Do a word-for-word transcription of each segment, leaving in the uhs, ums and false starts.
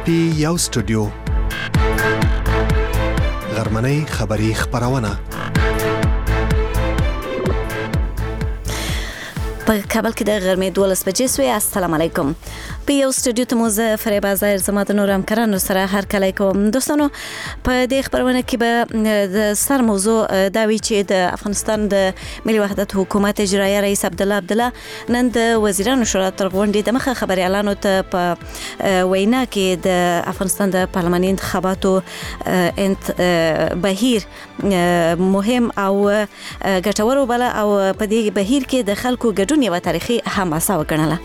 پی یو سټوډیو غرمنۍ خبری خبرونه په کابل کې د غرمې دولس بجې سوې. السلام علیکم. په یو سټوډیو ته مو زه فریبا ظاهر زما د نور همکارانو سره هرکلی کوم. دوستانو په دې خبرونه کې به د سر موضوع دا وي چې د افغانستان د ملي وحدت حکومت اجرایه رئیس عبدالله عبدالله نن د وزیرانو شورا تر غونډې د مخه خبریالانو ته په وینا کې د افغانستان د پارلماني انتخاباتو بهیر مهم او ګټور وبله او په دې بهیر کې د خلکو ګډون یوه تاریخي حماسه وګڼله.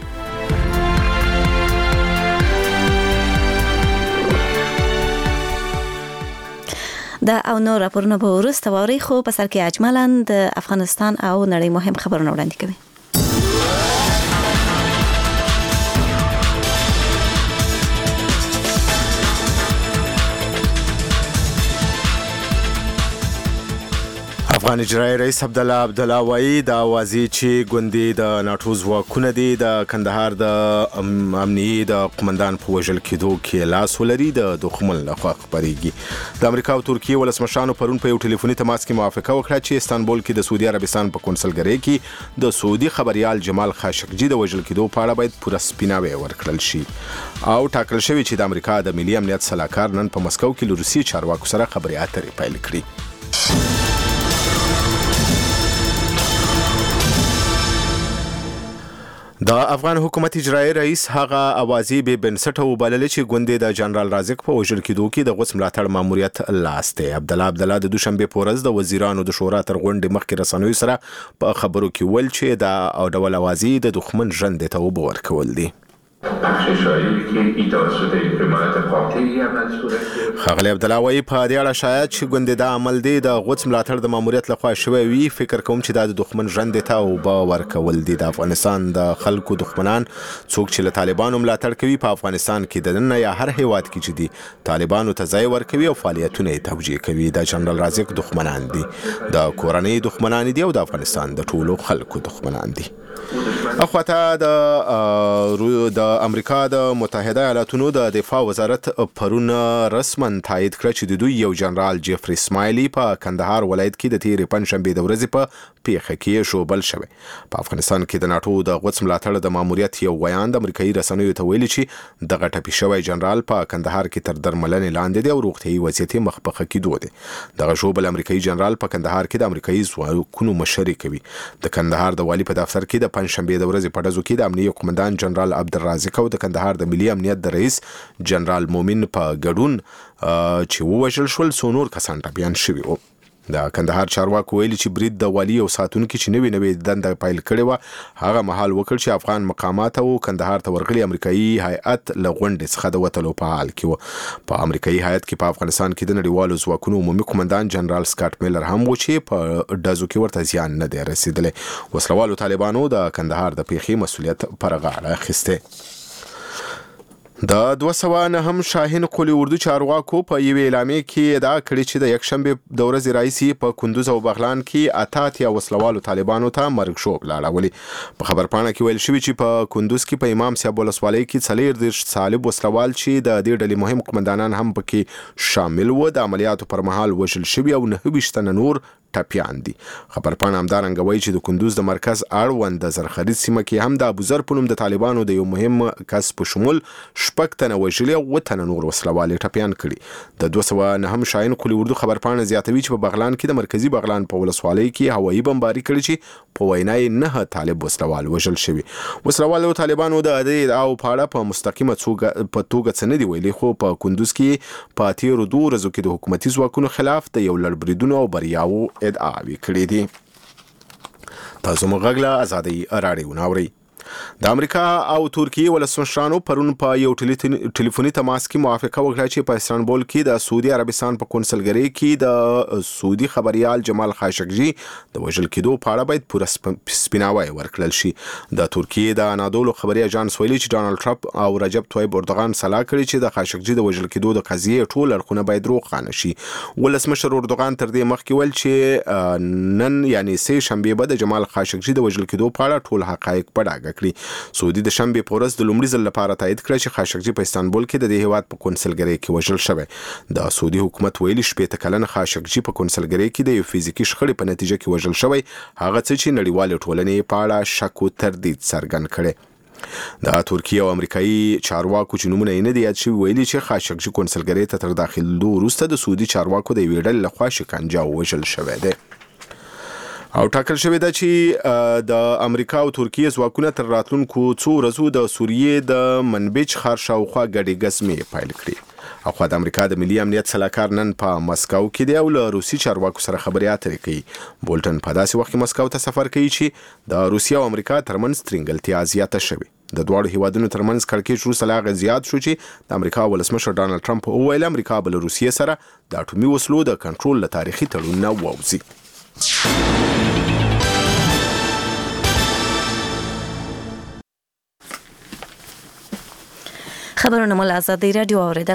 دا او نور راپورونه به وروسته واورئ، خو په سر کې اجمالاً د افغانستان او نړۍ مهم خبرونه وړاندې کوي. افغان اجرایي رئیس عبدالله عبدالله وایي د اوازې چې ګوندې د ناټو ځواکونه دي د کندهار د امنیي د قومندان په وژل کېدو کې لاس ولري د دښمن لخوا خپرېږي. د امریکا او ترکیې ولسمشرانو پرون په یو ټلیفوني تماس کې موافقه وکړه چې استانبول کې د سعودي عربستان په کونسلګرۍ کې د سعودي خبريال جمال خاشقجي د وژل کېدو په اړه باید پوره سپیناوی ورکړل شي او ټاکل شوی چې د امریکا د ملي امنیت سلاکار نن په مسکو کې له روسي چارواکو سره خبرې اترې پیل کړي. د افغان حکومت اجرایي رئیس هغه اوازې به بنسټه وبللې چې ګوندې د جنرال رازق په وژل کېدو کې د غوڅ ملاتړ ماموریت لاس دی. عبدالله عبدالله د دوشنبه په ورځ د وزیرانو د شورا تر غونډې مخکې رسنیو سره په خبرو کې ویل چې دا او ډول اوازې د دښمن ژوند ته اوبه ورکول دي. ښاغلی عبدالله وایي په دې اړه شاید چې ګوندې دا عمل دی د غوڅ ملاتړ د ماموریت لخوا شوی وي. فکر کوم چې دا د دښمن ژوند ته اوبه ورکول دي. د افغانستان د خلکو دښمنان څوک چې له طالبانو ملاتړ کوي په افغانستان کې د دننه یا هر هیواد کې چې دي طالبانو ته ځای ورکوي او فعالیتونه یې توجیه کوي. د جنرال رازق دښمنان دي، د کورنۍ دښمنان دي او د افغانستان د ټولو خلکو دښمنان دي. اخواته د د امریکا د متحده ایالاتونو د دفاع وزارت پرون رسما تایید کړ چې د دوی یو جنرال جیفری اسماعیلی په کندهار ولایت کې د تیرې پنځشنبې د ورځې په پیښه کې شوبل شوی. په افغانستان کې د ناټو د غوڅ ملاتړ د ماموریت یو ویان د امریکایي رسنیو ته ویلي چې دغه ټپي شوی جنرال په کندهار کې تر درملنې لاندې دی او روغتیايي وضعیت مخ په ښه کېدو دی. دغه شوبل امریکایي جنرال په کندهار کې د امریکایي ځواکونو مشري کوي. د کندهار د والي په دفتر کې د پنځشنبې د ورځې په ډزو کې د امنیه قومندان جنرال عبدالرازق او د کندهار د ملي امنیت د رئیس جنرال مومن په ګډون چې ووژل شول څو نور کسان ټپیان شوي وو. د کندهار چارواکو ویلي چې برید د والي او ساتونکو چې نوې نوې دنده پیل کړې وه هغه مهال وکړ چې افغان مقامات او کندهار ته ورغلي امریکایي هیئت له غونډې څخه د وتلو په حال کې و. په امریکایي هیئت کې په افغانستان کې د نړیوالو ځواکونو عمومي قومندان جنرال سکاټ میلر هم و چې په ډزو کې ورته زیان نه دی رسېدلی. وسلوالو طالبانو د کندهار د پیښې مسؤلیت پر غاړه اخیستی. د دوه سوه نهم شاهین قولي اردو چارواکو په یوې اعلامیې کې ادعا کړې چې د یکشنبې د ورځې راهیسې په کندوز او بغلان کې اته اتیا وسلوالو طالبانو ته مرګ ژوبله اړولې. په خبرپاڼه کې ویل شوي چې په کندوز کې په امام صاحب ولسوالۍ کې څلور دېرش طالب وسلوال چې د دې ډلې مهم قومندانان هم پکې شامل و د عملیاتو پر مهال وژل شوي او نهه ویشت تنه نور ټپیان دي. خبرپاڼه همدارنګه وایي چې د کندوز د مرکز اړوند د زرخرید سیمه کې هم د ابوذر په نوم د طالبانو د یو مهم کس په شمول شپږ تنه وژلي او اووه تنه نور وسلوال یې ټپیان کړي. د دوه سوه نهم شاهین قولي اردو خبرپاڼه زیاتوي چې په بغلان کې د مرکزي بغلان په ولسوالۍ کې هوایي بمباري کړې چې په وینا یې نهه طالب وسلوال وژل شوي. وسلوال او طالبانو د دې ادعاو په اړه په مستقیمه په توګه څه نه دي ویلي، خو په کندوز کې په تیرو دوو ورځو کې د حکومتي ځواکونو خلاف د یو لړ بریدونو او بریاوو ادعاوې کړې دي. تاسو مو غږ له ازادۍ راډیو اورئ. د امریکا او ترکیې ولسمشرانو پرون په یو ټلیفوني تماس کې موافقه وکړه چې په استانبول کې د سعودي عربستان په کونسلګرۍ کې د سعودي خبريال جمال خاشقجي د وژل کېدو په اړه باید پوره سپیناوی ورکړل شي. د ترکیې د انادولو خبري اژانس ویلي چې ډانلډ ټرمپ او رجب طیب اردوغان سلا کړی چې د خاشقجي د وژل کېدو د قضیې ټول اړخونه باید روښانه شي. ولسمشر اردوغان تر دې مخکې ویل چې نن یعنی سه شنبه به د جمال خاشقجي د وژل کېدو په اړه ټول حقایق په ډاګه کړي. سعودي د شنبې په ورځ د لومړي ځل لپاره تایید کړ چې خاشقجي په استانبول کې د دې هیواد په کنسلګرۍ کې وژل شوی. د سعودي حکومت ویلي شپږ کلنه خاشقجي په کنسلګرۍ کې د یو فزیکي شخړې په نتیجه کې وژل شوی، هغه څه چې نړیوال ټولنې په اړه شک او تردید څرګند کړي. د ترکیه او امریکایي چارواکو چې نومونه یې نه دي یاد شوي ویلي چې خاشقجي کنسلګرۍ ته تر داخلېدو وروسته د سعودي چارواکو د یوې ډلې لخوا شکنجه ووژل شوی دی. او ټاکل شوی ده چې د امریکا او ترکیه ځواکونه تر راتلونکو څو ورځو د سوریې د منبج ښار شاوخوا ګډې ګزمې پیل کړي. اخوا د امریکا د ملي امنیت سلاکار نن په مسکو کې دی او له روسي چارواکو سره خبرې اترې کوي. بولټن په داسې وخت کې مسکو ته سفر کوي چې د روسیا او امریکا ترمنځ ترنګلتیا زیاته شوې. د دواړو هیوادونو ترمنځ کړکېچ وروسته لا هغه زیات شو چې د امریکا ولسمشر ډانلډ ټرمپ وویل امریکا به له روسیې سره د اټومي وسلو د کنټرول له تاریخي تړون نه ووځي. خبرونه مو له ازادي راډیو اوریدل.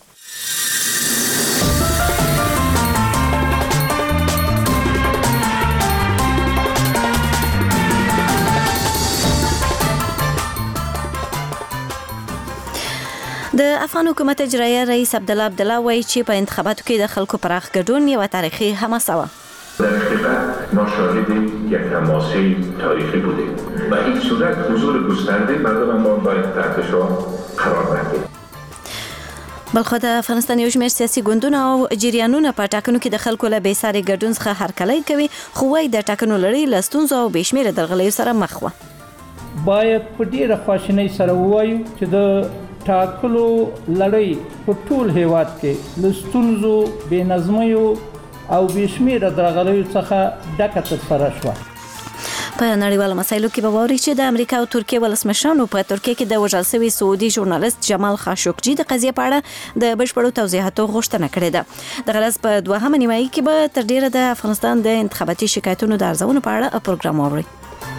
د افغان حکومت اجرایه رئیس عبدالله عبدالله وایي چې په انتخاباتو کې د خلکو پراخ ګډون یوه تاریخي حماسه وه. در حقیقت ما شاهد یک حماسه تاریخی بودیم و این صورت حضور گسترده مردم ما باید تحت شعار قرار بندیم. بلخو د افغانستان یو شمېر سیاسي ګوندونه او جریانونه په ټاکنو کې د خلکو له بېساري ګډون څخه هرکلی کوي، خو وايي د ټاکنو لړۍ له ستونزو او بې شمېره درغلیو سره مخ وه. باید په ډېره خواشینۍ سره ووایو چې د ټاکلو لړۍ په ټول هیواد کې له ستونزو، بې نظمیو او بې شمېره درغلیو څخه ډکه ترسره شوه. په نړیوالو مسایلو کې به واوري چې د امریکا او ترکیه ولسمشرانو په ترکیه کې د وژل شوي سعودي ژورنالیست جمال خاشقجي د قضیې په اړه د بشپړو توضیحاتو غوښتنه کړې ده. د غلط په دوهمه نیمایي کې به تر ډیره د افغانستان د انتخاباتي شکایتونو د ارزونې په اړه پروګرام واوري.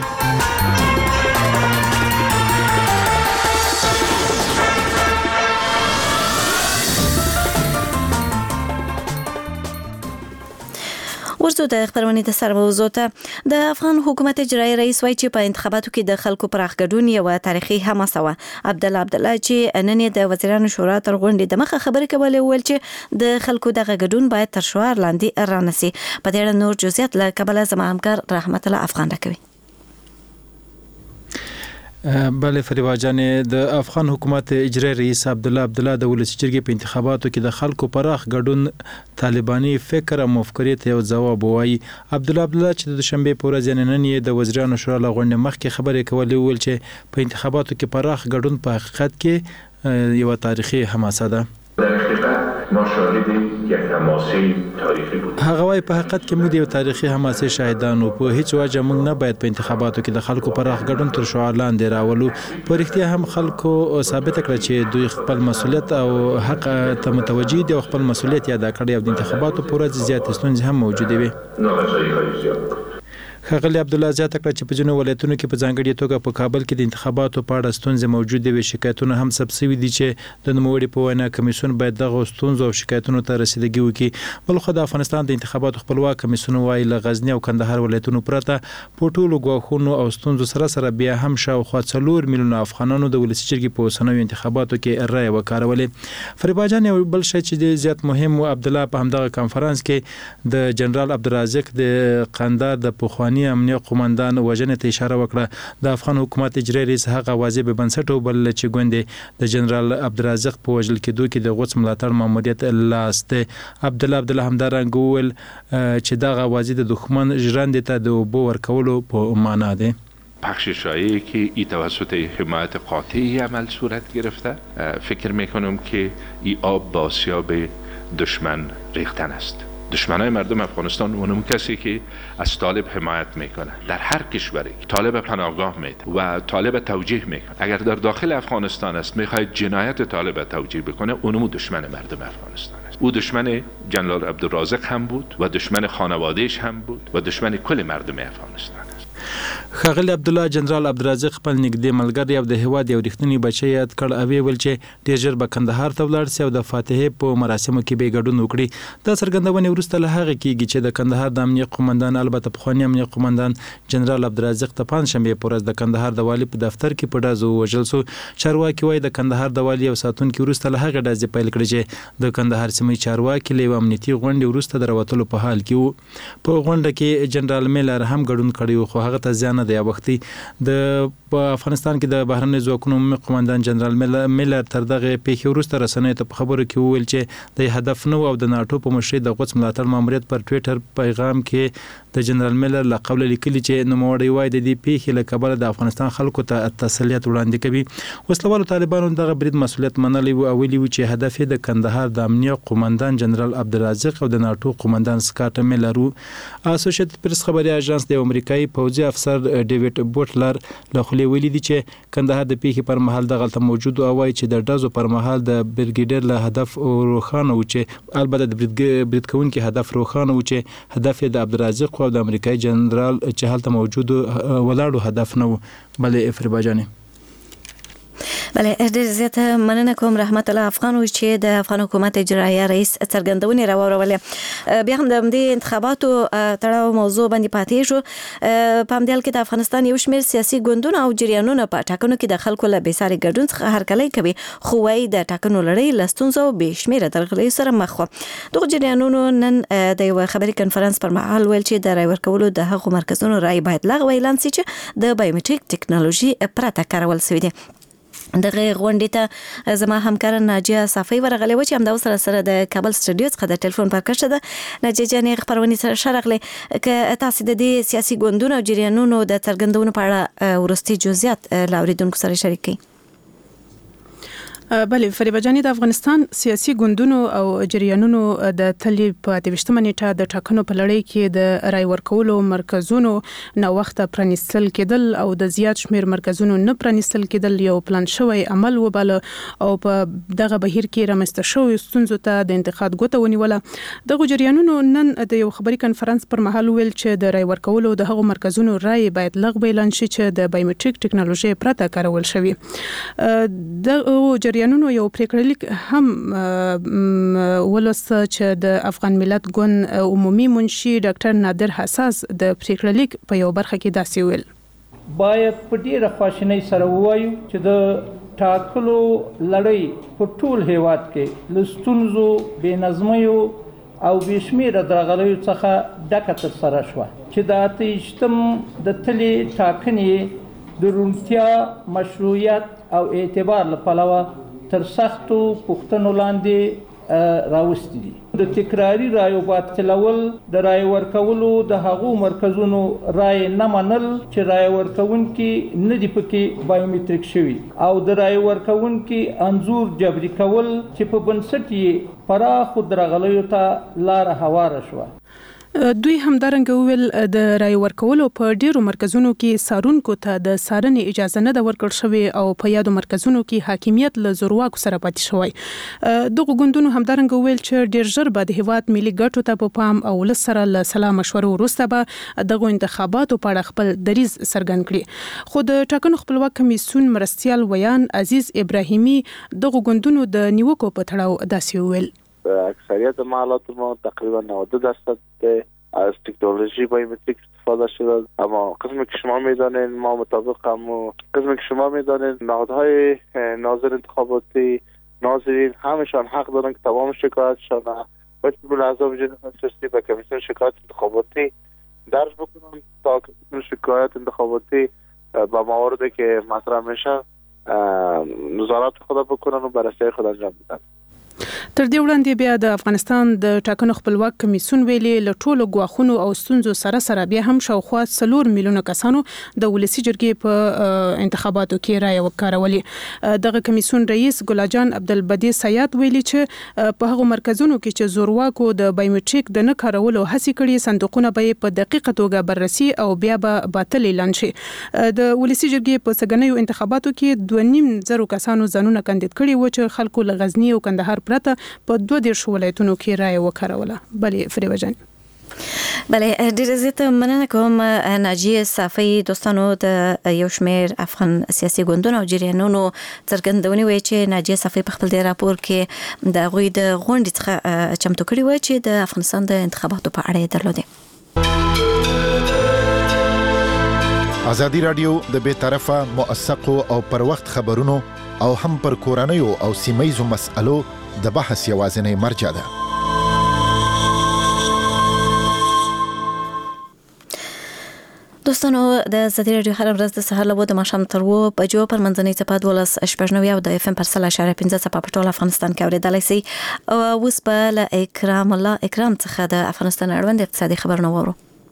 ورځو د خبرونې د سر موضوع ته د افغان حکومت اجرایي رئیس وایي چې په انتخاباتو کې د خلکو پراخ ګډون یوه تاریخي حماسه وه. عبدالله عبدالله چې نن یې د وزیرانو شورا تر غونډې د مخه خبرې کولې وویل چې د خلکو دغه ګډون باید تر شعار لاندې رانسي. په دې اړه نور جزئیات له کابله زما همکار رحمت الله افغان راکوي. بله فریبا جانې د افغان حکومت اجرایي رئیس عبدالله عبدالله د ولسي جرګې په انتخاباتو کې د خلکو پراخ ګډون طالباني فکر او مفکورې ته یو ځواب وایي. عبدالله عبدالله چې د دوشنبې په ورځ یعنې نن یې د وزیرانو شورا له غونډې مخکې خبرې کولې وویل چې په انتخاباتو کې پراخ ګډون په حقیقت کې یوه تاریخي حماسه ده. در حقیقت ما شاهد یک حماسه تاریخی بود. هغه وايي په حقیقت کې موږ یو تاریخي حماسه شاهدان وو. په هیڅ وجه موږ نه باید په انتخاباتو کې د خلکو پراخ ګډون تر شعار لاندې راولو. په رښتیا هم خلکو ثابت کړ چې دوی خپل مسؤلیت او حق ته متوجي دي او خپل مسؤلیت ادا کړی او د انتخاباتو په ورځ زیات ستونزې هم موجودې وي. نارضایی‌های زیاد ښاغلي عبدالله زیاته کړه چې په ځینو ولایتونو کې په ځانګړې توګه په کابل کې د انتخاباتو په اړه ستونزې موجودې وي. شکایتونه هم ثبت شوي دي چې د نوموړي په وینا کمیسیون باید دغه ستونزو او شکایتونو ته رسیدګي وکړي. بلخو د افغانستان د انتخاباتو خپلواک کمیسیون وایي له غزني او کندهار ولایتونو پرته په ټولو ګواښونو او ستونزو سره سره بیا هم شاوخوا څلور میلیونه افغانانو د ولسي جرګې په اوسنیو انتخاباتو کې رایه وکارولې. فریبا جان یو بل شی چې ډېر زیات مهم و، عبدالله په همدغه کنفرانس کې د جنرال عبدالرازق د قندهار د پخواني امنیه قوماندان وژنې ته اشاره وکړه. د افغان حکومت اجرایي رئیس هغه واضح به بنسټ وبلله چې ګوندې د جنرال عبدالرازق په وژل کېدو کې د غوڅ ملاتړ ماموریت لاس دی. عبدالله عبدالله همدارنګه وویل چې دغه واضح د دښمن ژرندې ته د اوبو ورکولو په معنا دی. بخش شایعی که ای توسط حمایت قاطعی عمل صورت گرفته، فکر میکنم که ای آب به آسیاب دشمن ریختن است. دشمنای مردم افغانستان اونم کسی که از طالب حمایت میکنه در هر کشوری طالب پناهگاه میده و طالب توجیه میکنه. اگر در داخل افغانستان است میخواید جنایت طالب توجیه بکنه، اونم دشمن مردم افغانستان است. او دشمن جنرال عبدالرازق هم بود و دشمن خانوادهش هم بود و دشمن کل مردم افغانستان است. ښاغلي عبدالله جنرال عبدالرزاق خپل نږدې ملګری او د هیواد یو رښتینی بچی یاد کړ او ویل چې ډېر ژر به کندهار ته ولاړ شي او د فاتحې په مراسمو کې به ګډون وکړي. دا څرګندونې وروسته له هغه کېږي چې د کندهار د امنیه قومندان البته پخوانی امنیه قومندان جنرال عبدالرزاق ته پنجشنبې په ورځ د کندهار د والي په دفتر کې په ډزو ووژل شو. چارواکي وایي د کندهار د والي او ساتونکي وروسته له هغه ډزې پیل کړې چې د کندهار سیمې چارواکي له یوه امنیتي غونډې وروسته د راوتلو په حال کې وو. په غونډه کې جنرال میلر هم ګډون کړی و خو هغه ته زیان نه دی اوښتی. د په افغانستان کې د بهرنیو ځواکونو عمومي قومندان جنرال میلر تر دغه پیښې وروسته رسنیو ته په خبرو کې وویل چې د هدف نه او د ناټو په مشرۍ د غوڅ ملاتړ ماموریت پر ټویټر پیغام کې د جنرال میلر له قبل لیکلي چې نوموړی وایي د دې پیښې له کبله د افغانستان خلکو ته تسلیت وړاندې کوي. وسلوالو طالبانو دغه برید مسؤلیت منلی و او ویلي و چې هدف یې د کندهار د امنیه قومندان جنرال عبدالرزاق او د ناټو قومندان سکاټ میلر و. اسوسییټډ پریس خبري اژانس د امریکایي پوځي افسر ډیوډ بوټلر له خولې ویلي دي چې کندهار د پیښې پر مهال دغلته موجود او وایي چې د ډزو پر مهال د برګیډر له هدف روښانه و چې البته د برید کوونکي هدف روښانه و چې هدف یې د عبدالرزاق او د امریکایي جنرال چې هلته موجود ولاړو هدف نه و. بلې افریباجانې بله ډېر زیاته مننه کوم رحمت الله افغان چې د افغان حکومت اجرایه رئیس څرګندونې راوړولې. بیا هم د همدې انتخاباتو تړاو موضوع باندې پاتې شو. په همدې حال کې د افغانستان یو شمېر سیاسي ګوندونه او جریانونه په ټاکنو کې د خلکو له بېساري ګډون څخه هرکلی کوي خو وایي د ټاکنو لړۍ له ستونزو او بې شمېره درغلیو سره مخ وه. دغو جریانونو نن د یوه خبري کنفرانس پر مهال ویل چې د رای ورکولو د هغو مرکزونو رای باید لغوه اعلان سي چې د بایومټریک ټکنالوژي پرته کارول شوي دي. دغه غونډې ته زما همکار ناجیه صافی ورغلې و چې همدا سره سره د کابل سټوډیو څخه د ټلیفون پر کښته ده. ناجیه جانې خبرونې سره شرغلې که تاسو د دې سیاسي ګوندونو او جریانونو د څرګندونو په اړه وروستي جزئیات له اوریدونکو سره شریک کړئ. بله فریبه جانې د افغانستان سیاسي ګوندونو او جریانونو د تلې په اته ویشتمه نیټه د ټاکنو په لړۍ کې د رای ورکولو مرکزونو ناوخته پرانیستل کېدل او د زیات شمېر مرکزونو نه پرانیستل کېدل یو پلان شوی عمل وباله او په دغه بهیر کې رامنځته شویو ستونزو ته د انتقاد ګوته ونیوله. دغو جریانونو نن د یو خبري کنفرانس پر مهال ویل چې د رای ورکولو د هغو مرکزونو رای باید لغوه اعلان شي چې د بایومټریک ټکنالوژي پرته کارول شوي. د جریانونو یو پریکړلیک هم ولوسته چې د افغان ملت ګوند عمومي منشي ډاکټر نادر حساس د پریکړلیک په یو برخه کې داسې ویل. باید په ډیره خواشینۍ سره ووایو چې د ټاکلو لړۍ په ټول هیواد کې له ستونزو بې نظمیو او بې شمېره درغلیو څخه ډکه ترسره شوه چې د اته ویشتم د تلې ټاکنې د روڼتیا مشروعیت او اعتبار له پلوه تر سختو پوښتنو لاندې راوستي دي. د تکراري رایو باطلول د رای ورکولو د هغو مرکزونو رای نه منل چې رای ورکوونکي نه دي پکې بایومټریک شوي او د رای ورکوونکي انځور جبري کول چې په بنسټ یې پراخو درغلیو ته لاره هواره شوه. دوی همدارنګه ویل د رای ورکولو په ډیرو مرکزونو کې سارونکو ته د سارنې اجازه نه ده ورکړل شوې او په یادو مرکزونو کې حاکمیت له زورواکو سره پاتې شوی. دغه ګوندونو همدارنګه ویل چې ډیر ژر به د هیواد ملي ګټو ته په پام او له سره له سلا مشورو وروسته به دغه انتخاباتو په اړه خپل دریځ څرګند کړي. خو د ټاکنو خپلواک کمیسیون مرستیال ویان عزیز ابراهیمي دغه ګوندونو د نیوکو په تړاو داسې ویل. اکثریت معاملات ما تقریبا نود درصد از تکنولوژی بایومتریک استفاده شده، اما قسمی که شما میدانید ما مطابق هم قسمی که شما میدانید نهادهای ناظر انتخاباتی ناظرین همشان حق دارن که تمام شکایتشان باید به اعضا جناح نشستی به کمیسیون شکایت انتخاباتی درج بکنن تا کمیسیون شکایت انتخاباتی با مواردی که مطرح میشه نظارت خود بکنن و بررسی خود انجام بدن. تر دې وړاندې بیا د افغانستان د ټاکنو خپلواک کمیسیون ویلي له ټولو ګواښونو او ستونزو سره سره بیا هم شاوخوا څلور میلیونه کسانو د ولسي جرګې په انتخاباتو کې رایه وکارولې. دغه کمیسیون رئیس ګلاجان عبدالبدی سیاد ویلي چې په هغو مرکزونو کې چې زورواکو د بایومټریک د نه کارولو هڅې کړي صندوقونه به په دقیقه توګه بررسي او بیا به باطل اعلان شي. د ولسي جرګې په سګنیو انتخاباتو کې دوه نیم زرو کسانو ځانونه کاندید کړي و چې خلکو له غزنی او کندهار پرته په دوه دیرشو ولایتونو کې رایه وکاروله. بلې فریبه جان بله ډیره زیاته مننه کوم ناجیه صافی. دوستانو د یو شمېر افغان سیاسي ګوندونو او جریانونو څرګندونې وایي چې ناجیه صافی په خپل راپور کې د غوی د غونډې څخه چمتو کړی و چې د افغانستان د انتخاباتو په اړه درلوده. ازادي رادیو د بې طرفه موثقو او پر وخت خبرونو او هم پر کورنیو او سیمایزو مسألو د بحث یوازینی مرجع ده. دوستانو د ازادي رادیو هر ورځ د سهار له د ماښام تر اووه بجو پر منځنۍ څپه دولس شپږ نوي او د اف ام پر سل اشاریه پنځه څپه په ټول افغانستان کې اورېدلی سئ. اوس به له اکرام الله اکرام څخه د افغانستان اړوند اقتصادي خبرونه واورو.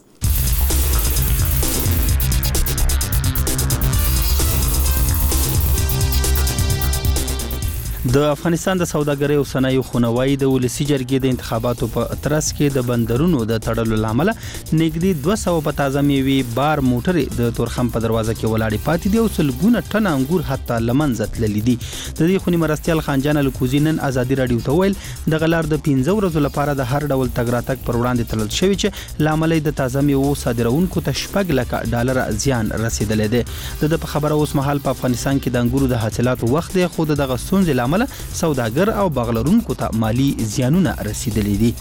د افغانستان د سوداګرۍ او صنایعو خونوایی د ولسی جرګې د انتخاباتو په ترڅ کې د بندرونو د تړلو لامل نږدې دوه سوه په تازه میوې بار موټرې د تورخم په دروازه کې ولاړې پاتې دي او سلګونه ټن انګور حتی لمنځه تللي دي. د دې خونی مرستیال خانجان الکوزی نن ازادي رادیو ته ویل د غلار د پنځه ورځو لپاره د هر ډول تګ راتګ پر وړاندې تړل شوی چې لامل د تازه میوې صادرونکو ته شپږ لک ډالر زیان رسیدلی دی. د په خبره اوس مهال په افغانستان کې د انګورو د حاصلاتو وخت دی خو دغه ستونزې لامل سوداګر او باغلرونکو ته مالی زیانونه رسیدلي دي.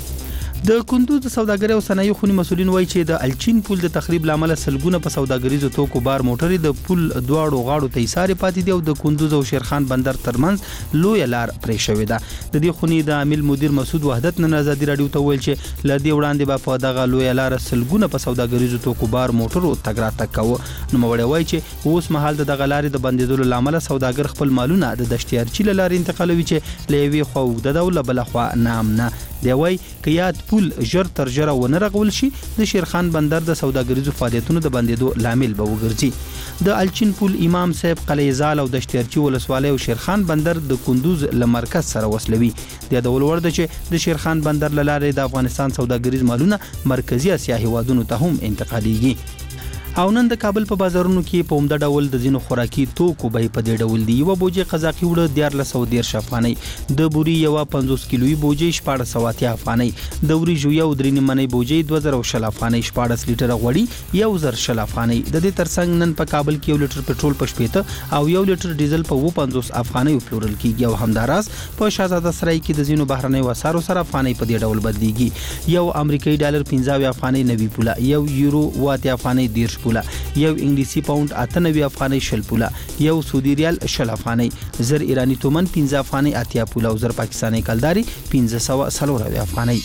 د کندوز د سوداګرۍ او صنایعو خونی مسولین وایي چې د الچین پل د تخریب لامل سلګونه په سوداګریزو توکو بار موټرې د پل دواړو غاړو ته ایسارې پاتې دي او د کندوز او شیرخان بندر ترمنځ لوی لار پرې شوې ده. د دې خونی د عامل مدیر مسعود وحدت نن ازادي رادیو ته ویل چې لدې وړاندې به په دغه لوی لار سلګونه په سوداګریزو توکو بار موټرو تګ راتګ کاوه. نو موړی وایي چې اوس مهال د دغه لارې د بندیدلو لامل سوداګر خپل مالونه د دشتیارچی لارې انتقالوي چې لوي خو د دوله بل خو نام نه دی. وایي که یاد پل ژر تر ژره ونه رغول شي د شیرخان بندر د سوداګریزو فعالیتونو د بندیدو لامل به وګرځي. د الچین پل امام صاحب قلیزال او دشتیارچی ولسوالۍ او شیرخان بندر د کندوز له مرکز سره وصلوي. د یادول وړ ده چې د شیرخان بندر له لارې د افغانستان سوداګریز مالونه مرکزی اسیا هیوادونو ته هم انتقالیږي. او نن د کابل په بازارونو کې په عمده ډول د ځینو خوراکي توکو بیې په دې ډول دي. یوه بوجۍ قزاقي وړه دیارلس سوه دېرش افغانۍ، د بوري یوه پنځوس کیلویي بوجۍ شپاړس سوه اتیا افغانۍ، د وریجو یو درې نیمه منۍ بوجۍ دوه زره شل افغانۍ، شپاړس لیټره غوړي یو زر شل افغانۍ. د دې ترڅنګ نن په کابل کې یو لیټر پټرول په شپېته او یو لیټر ډیزل په اووه پنځوس افغانۍ پلورل کېږي. او همداراز په شهزاده سرای کې د ځینو بهرنیو اسعارو سره افغانۍ په دې ډول بدلیږي. یو امریکایي ډالر پنځه اویا افغانۍ نوي پوله، یو یورو اوه اتیا افغانۍ دېرش پوله، یو انګلیسي پاوند اته نوي افغانۍ شل پوله، یو سعودي ریال شل افغانۍ، زر ایرانی تومن پنځه افغانۍ اتیا پوله او زر پاکستاني کلداري پنځه سوه څلور اویا افغانۍ.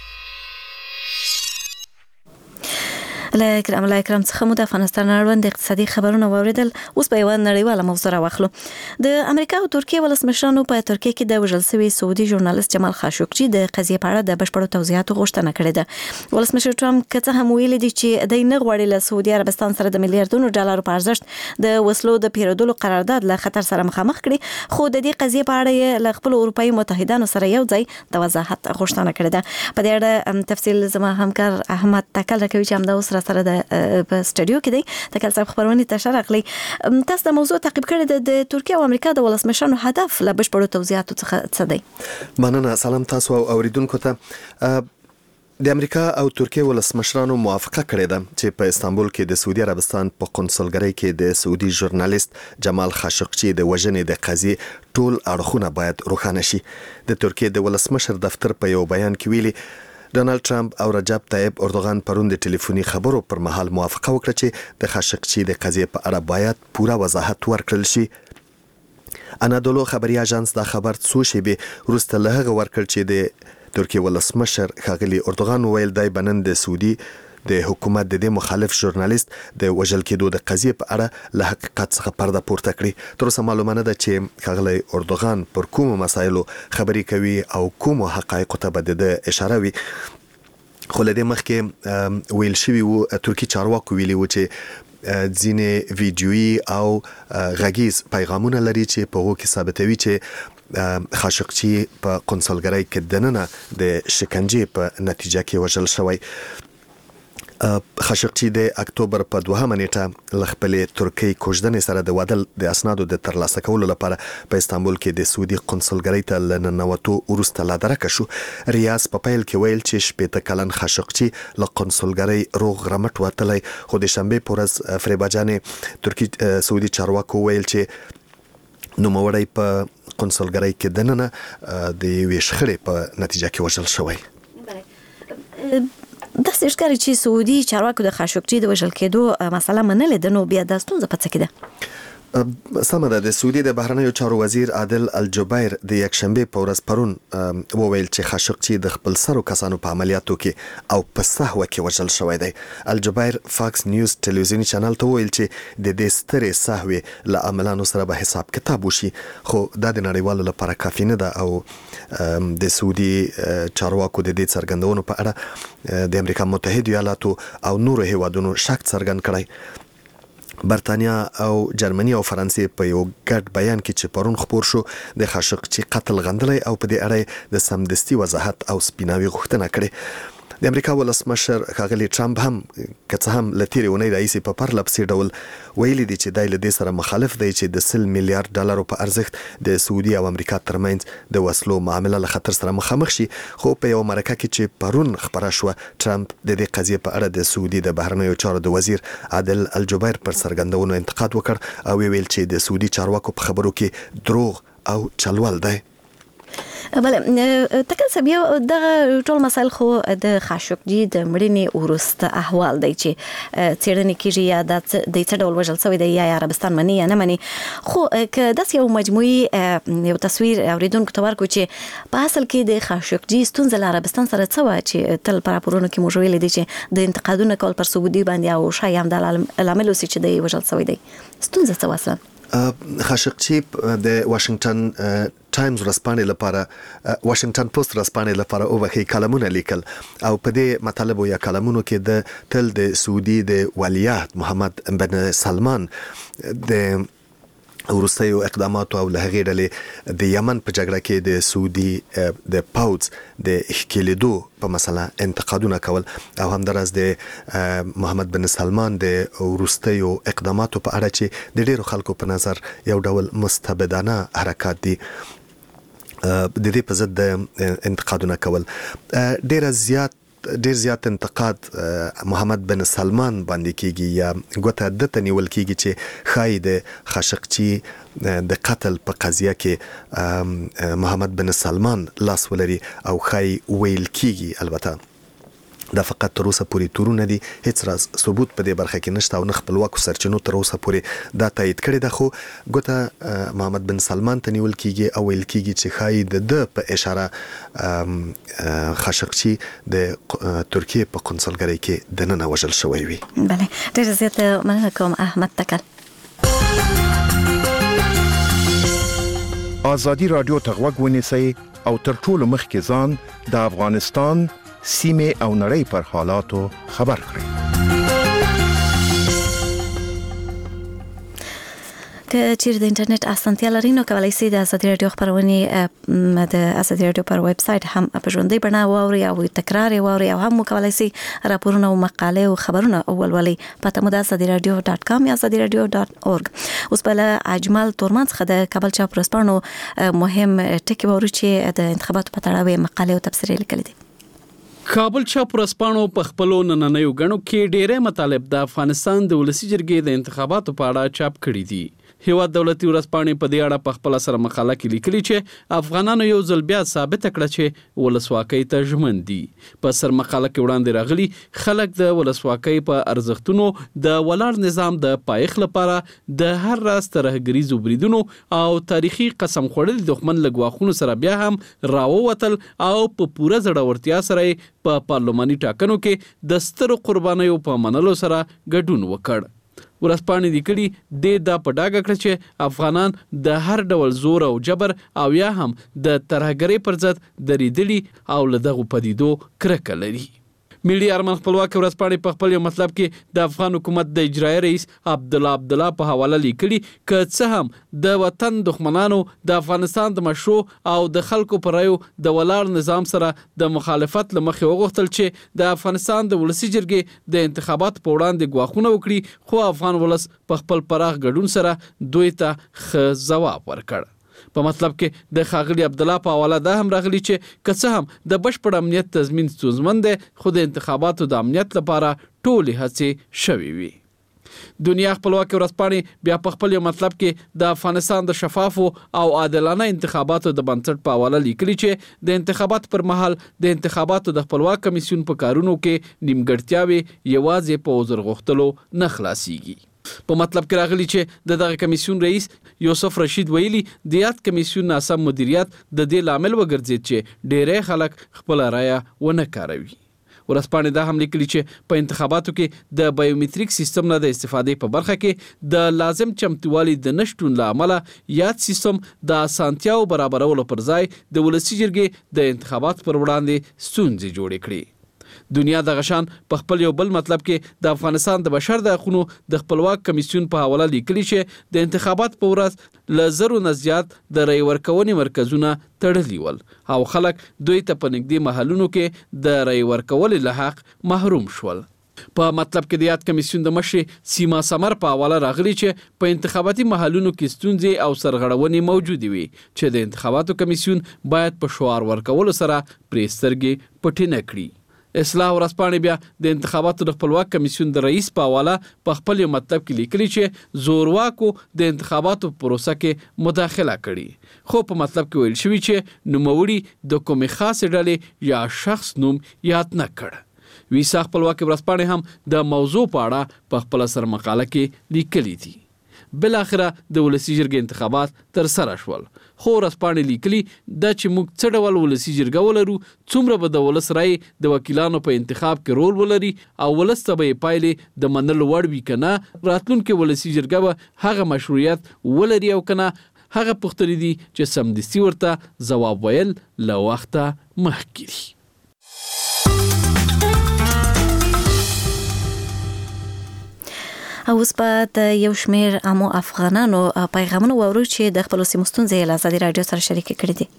له کرام الله کرام څخه مو د افغانستان اړوند اقتصادي خبرونه واوریدل. اوس به یو نړیواله موضوع راوخلو. د امریکا او ترکیه ولسمشرانو په ترکیه کې د وژل شوي سعودي ژورنالیست جمال خاشقجي د قضیې په اړه د بشپړو توضیحاتو غوښتنه کړې ده. ولسمشر ټرمپ که څه هم ویلي دي چې دوی نه غواړي له سعودي عربستان سره د میلیارډونو ډالرو په ارزښت د وسلو د پیرودلو قرارداد له خطر سره مخامخ کړي، خو د دې قضیې په اړه یې له خپلو اروپایي متحدانو سره یو ځای د وضاحت غوښتنه کړې ده. په دې اړه تفصیل زما همکار احمد تکل راکوي چې همدا اوس را سره د په سټډیو کې دی. تکل صاحب خبرونه ته شرقلی تاسو د موضوع تعقیب کړی د د ترکیه او امریکا د ولسمشرانو هدف له بشپړو توضیحاتو څخه څه دی؟ مننه. سلام تاسو او اوریدونکو ته. د امریکا او ترکیه ولسمشرانو موافقه کړې ده چې په استانبول کې د سعودي عربستان په قونسلګرۍ کې د سعودي ژورنالیست جمال خاشقجي د وژنې د قضیې ټول اړخونه باید روښانه شي. د ترکیه د ولسمشر دفتر په یو بیان کې ویلي ډونالد ټرمپ او رجب طیب اردوغان پرون د ټلیفوني خبرو پر مهال موافقه وکړه چې د خاشقجي د قضیې په اړه باید پوره وضاحت ورکړل شي. انادولو خبري اژانس دا خبر څو شېبې وروسته له هغه ورکړ چې د ترکیه ولسمشر ښاغلي اردوغان ویل دی بنن د سعودي د حکومت د دې مخالف ژورنالیست د وژل کېدو د قضیې په اړه له حقیقت څخه پرده پورته کړي. تر اوسه معلومه نه ده چې ښاغلی اردوغان پر کومو مسایلو خبرې کوي او کومو حقایقو ته به د اشاره وي. خو له دې مخکې ویل شوي وو، ترکي چارواکو ویلي وو چې ځینې ویډیویي او غږیز پیغامونه لري چې په هغو کې ثابتوي چې خاشقجي په قونسلګرۍ کې دننه د شکنجې په نتیجه کې وژل شوی. خاشقچي د اکتوبر په دوهمه نیټه ل خپلې ترکیې کوژدنې سره د وادل د اسنادو د ترلاسه کولو لپاره په استانبول کې د سعودي قونسلګرۍ ته لننوتو وروسته لا درکه شو. ریاض په پیل کې ویل چې شپېته کلن خاشقچي له قونسلګرۍ روغ رمټ وتلی، خو د شنبه په ورځ فریباجانې ترکی سعودي چارواکو ویل چې نوموړی په قونسلګرۍ کې دننه د یوې شخړې په نتیجه کې وژل شوی. د سرکاري چې سعودي چارواکو د خاشقچي د وژل کېدو مسله منلې ده، نو بیا د ستونزه په څه کې ده؟ سمه ده. د سعودي د بهرنیو چارو وزیر عادل الجبیر د یکشنبه په ورځ پرون وویل چې خاشقچي د خپل سرو کسانو په عملیاتو کې او په سهوه کې وژل شوی دی. الجبیر فاکس نیوز ټلویزیونی چینل ته ویل چې د دې سترې سهوې له عملانو سره به حساب کتاب وشي، خو دا د نړیوالو لپاره کافي نه ده او د سعودي چارواکو د دې څرګندونو په اړه د امریکا متحده ایالاتو او نورو هیوادونو شک څرګند کړی. برتانیا او جرمني او فرانسې په یو ګډ بیان کې چې پرون خپور شو د خاشقچي قتل غندلی او په دې اړه د سمدستي وضاحت او سپیناوي غوښتنه کړې. د امریکا ولسمشر ښاغلی ټرمپ هم که څه هم له تېرې اونۍ راهیسې په پرله پسې ډول ویلي دي چې دی له دې سره مخالف دی چې د سل میلیارډ ډالرو په ارزښت د سعودي او امریکا ترمنځ د وسلو معامله له خطر سره مخامخ شي. خو په یو مرکه کې چې پرون خپره شوه، ټرمپ د دې قضیې په اړه د سعودي د بهرنیو چارو د وزیر عادل الجبیر پر څرګندونو انتقاد وکړ او ویل چې د سعودي چارواکو په خبرو کې دروغ او چلول دی. بله تکل سبیا دغه ټول مسایل خو د خاشقچي د مړینې وروسته احوال دی چې څېړنې کېږي یا د څه ډول وژل شوی دی، یا عربستان مني یا نه مني. خو که داسې یو مجموعي یو تصویر اورېدونکو ته ورکړو چې په اصل کې د خاشقچي ستونزه له عربستان سره څه وه چې تل په راپورونو کې موږ ویلي دي چې د انتقادونه کول پر سعودي باندې او ښایي همدا لامل اوسي چې دی وژل شوی دی. ستونزه څه وه اصلا؟ خاشقچي د واشنگټن ټایمز ورځپاڼې لپاره واشنگټن پوسټ ورځپاڼې لپاره او بخي کلمونه لیکل او په دې مطالبو یا کلمونو کې د تل د سعودي د ولیعهد محمد بن سلمان د وروستیو اقداماتو او له هغې ډلې د یمن په جګړه کې د سعودي د پوځ د ښکېلېدو په مسله انتقادونه کول او همداراز د محمد بن سلمان د وروستیو اقداماتو په اړه چې د ډېرو خلکو په نظر یو ډول مستبدانه حرکات دي، د دې په ضد انتقادونه کول. ډېر زیات ډیر زیات انتقاد محمد بن سلمان باندې کیږي یا ګوته دته نیول کیږي چې ښایي د خاشقچي د قتل په قضیه کې محمد بن سلمان لاس ولري او ښایي ویل کیږي. البته دا فقط تر اوسه پورې تورونه دي، هیڅ راز ثبوت په دې برخه کې نشته او نه خپلواکو سرچینو تر اوسه پورې دا تایید کړی ده. خو ګوته محمد بن سلمان ته نیول کیږي او ویل کیږي چې ښایي د ده په اشاره خاشقچي د ترکیې په قونسلګرۍ کې دننه وژل شوی وي. بله ډېره زیاته مننه کوم احمد تکل. ازادي رادیو ته غوږ ونیسئ او تر ټولو مخکې ځان د افغانستان سیمه او نړۍ پر حالاتو خبر کړئ. که چیرې د انټرنیټ اسانتیا لري نو کولای شئ د ازادي رادیو خبرونه د ازادي رادیو پر ویب سټ هم په ژوندۍ بڼه واوري او تکرار واوري او هم کولای شئ راپورونه او مقالې او خبرونه اولولي پته مو د ازادي رادیو ډاټ کام یا ازادي رادیو ډاټ اورګ. اوس بل اجمل تورمن څخه د کابل چاپ ورځپاڼو مهم ټکی ووري چې د انتخاباتو په تړاو مقالې او تبصرې لیکلي دي. کابل چاپ ورځپاڼو په خپلو نننیو غنو کې ډېرې مطالب د افغانستان د ولسی جرګې د انتخاباتو په اړه چاپ کړي دي. هیواد دولتي ورځپاڼې په دې اړه په خپل سره مقاله کې لیکلي چې افغانانو یو ځل بیا ثابت کړه چې ولسواکۍ ته ژمن دي. په سر مقاله کې وړاندې راغلي خلک د ولسواکۍ په ارزښتونو د ولاړ نظام د پایښت لپاره د هر راز ترهګریزو بریدونو او تاریخي قسم خوړلي دښمن له ګواښونو سره بیا هم راووتل او په پوره زړورتیا سره په پارلماني ټاکنو کې د سترو قربانیو په منلو سره ګډون وکړ. ورځپاڼې لیکلي د دا په ډاګه کړ چې افغانان د هر ډول زور او جبر او یا هم د ترهګرۍ پر ضد درېدلي او له دغو پدیدو کرکه لري. ملي ارمان خپلواک ورځپاڼې په خپل یو مطلب کې د افغان حکومت د اجرایي رئیس عبدالله عبدالله په حواله لیکلي که څه هم د وطن دښمنانو د افغانستان د مشروع او د خلکو پر رایو د ولاړ نظام سره د مخالفت له مخې وغوښتل چې د افغانستان د ولسي جرګې د انتخاباتو په وړاندې ګواښونه وکړي، خو افغان ولس په خپل پراخ ګډون سره دوی ته ښه ځواب ورکړ. په مطلب کې د ښاغلي عبدالله په حواله دا هم راغلي چې که څه هم د بشپړ امنیت تضمین ستونزمن دی، خو د انتخاباتو د امنیت لپاره ټولې هڅې شوې وي. دنیا خپلواکي ورځپاڼې بیا په خپل یو مطلب کې د افغانستان د شفافو او عادلانه انتخاباتو د بنسټ په حواله لیکلي چې د انتخاباتو پر مهال د انتخاباتو د خپلواک کمیسیون په کارونو کې نیمګړتیاوې یوازې په عذر غوښتلو نه خلاصيږي. په مطلب کې راغلی چې د دغه کمیسیون رئیس یوسف رشید ویلي د یاد کمیسیون ناسم مدیریت د دې لامل وګرځید چې ډېری خلک خپل رایه ونه کاروي. ورځپاڼې دا هم لیکلي چې په انتخاباتو کې د بایومتریک سیستم نه د استفادې په برخه کې د لازم چمتووالي د نشټون له امله یاد سیستم د اسانتیاو برابرولو پر ځای د ولسي جرګې د انتخاباتو پر وړاندې ستونزې جوړې کړې. دنیا د غشان په خپل یو بل مطلب کې د افغانستان د بشر د حقوقو د خپلواک کمیسیون په حواله لیکلي چې د انتخابات په ورځ له زرو نه زیات د رای ورکونې مرکزونه تړلي ول او خلک دوی ته په نږدې محلونو کې د رای ورکولو له حق محروم شول. په مطلب کې د یاد کمیسیون د مشر سیما سمر په حواله راغلي چې په انتخاباتي محلونو کې ستونزې او سرغړونې موجودې وي چې د انتخاباتو کمیسیون باید په شعار ورکولو سره پرې سترګې پټې نه کړي. اصلاح ورځپاڼې بیا د انتخاباتو د خپلواک کمیسیون د رئیس په حواله په خپل یو مطلب کې لیکلي چې زورواکو د انتخاباتو په پروسه کې مداخله کړې، خو په مطلب کې ویل شوي چې نوموړي د کومې خاصې ډلې یا شخص نوم یاد نه کړ. ویسا خپلواکي ورځپاڼې هم د موضوع په اړه په خپل سر مقاله کې لیکلي دي. بل اخره د ولسی جرګې انتخابات تر سره شول، خو ورځپاڼې لیکلي دا چې موږ څه ډول ولسی جرګه ولرو، څومره به د ولس رای د وکیلانو په انتخاب کې رول ولري او ولس ته به پایلې د منلو وړ وي که نه، راتلونکې ولسی جرګه به هغه مشروعیت ولري او که نه. هغه پوښتنې دي چې سمدستي ورته ځواب ویل له وخته مخکې دي. او اوس به د یو شمېر عامو افغانانو پیغامونه واورو چې د خپلو سیمو ستونزې له ازادي راډیو سره شریکې کړي دي.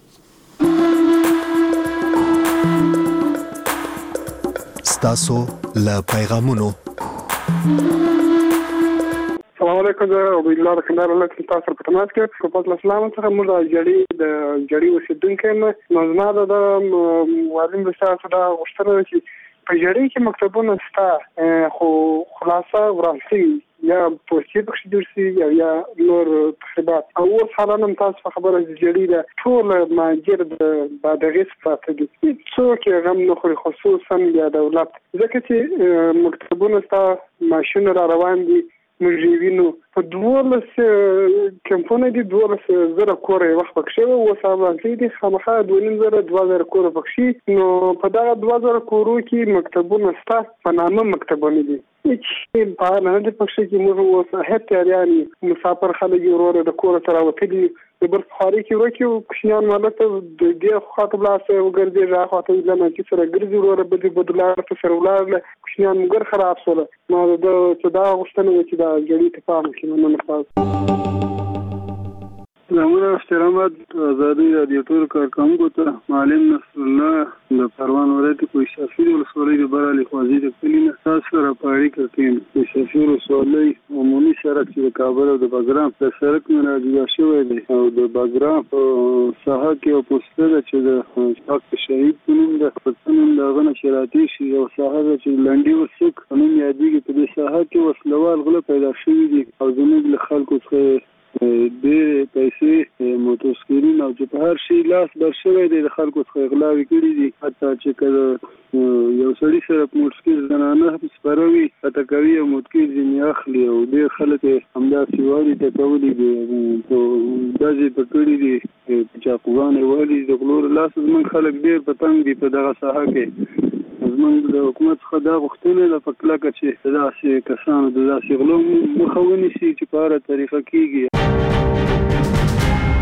ستاسو له پیغامونو. السلام علیکم، زه عبیدالله د کندهار ولایت څخه تاسو سره په تماس کې په فضل اسلام څخه موږ د جړې د جړې اوسېدونکي یم. نو زما د معلم د تاسو دا غوښتنه ده چې په جړې کې مکتبونه شته، خو خلاصه وران شوي یا پوسټې پکښې جوړ شوي او یا نور تخریبات. او اوس حالا هم تاسو په خبره چې جړې ده ټول مهاجر د بادغیس پراته دي، څوک یې غم نه خوري، خصوصا یا دولت، ځکه چې مکتبونه شته، ماشین را روان دي، موږ وینو په دولس کمپونه دي، دولس زره کور یې وخت پکښې وه، اوس افغانۍ دي خامخا دوه نیم زره دوه زره کور پکښې. نو په دغه دوه زره کورو کې مکتبونه شته، په نامه مکتبونه دي، هېڅ په هغه نه دي پکښې چې موږ اوس هېڅ تیاریان یو مسافر خلک یې وروره د کوره ته راوتلي د بل بخاري کې ورک یو کوچنیان مالک ته د دې خواته ولاړ سه وګرځېږي، هغه خواته له منکي سره ګرځي، وروره به دې بدلار ته سره ولاړله، کوچنیان مګر خراب شوله. نو د چې دا غوښتنه وه چې دا جړې ته پام وکړي. مننه تاسو. زموږ احترامات ازادي راډیو ټول کارکوونکو ته، معلم نصر الله د پروان ولایت کوهستان ولسوالۍ د برالي خوازي د کلي نه تاسو سره په اړیکه کې یم. کوهستان ولسوالۍ عمومي سړک چې د کابل او د بګرام د سړک نه راجلا شوی دی او د بګرام په ساحه کې یو پوسټر ده چې د پاک شهید په نوم د پښتون د هغه نه چې راتېر شي، یو ساحه ده چې لنډي وسک په نوم یادېږي. په دې ساحه کې وسلوال غله پیدا شوي دي او زموږ له خلکو څخه ډېرې پیسې موټرسکرین او چې په هر شي لاس بر شوی دی د خلکو څخه غلاوې کړي دي. حتی چې که یو سړي سره په موټرسکر زنانه سپاره وي حتی کوي او موټرسکر ځینې اخلي او ډېر خلک یې همداسې والي ټکولي دي، ډزې په کړي دي، چاقوګانې والي د غلو لاس. زموږ خلک ډېر په تنګ دي په دغه ساحه کې. زموږ د حکومت څخه دا غوښتنه ده په کلکه چې داسې کسانو د داسې غلو مخه ونیسي چې په هره طریقه کېږي.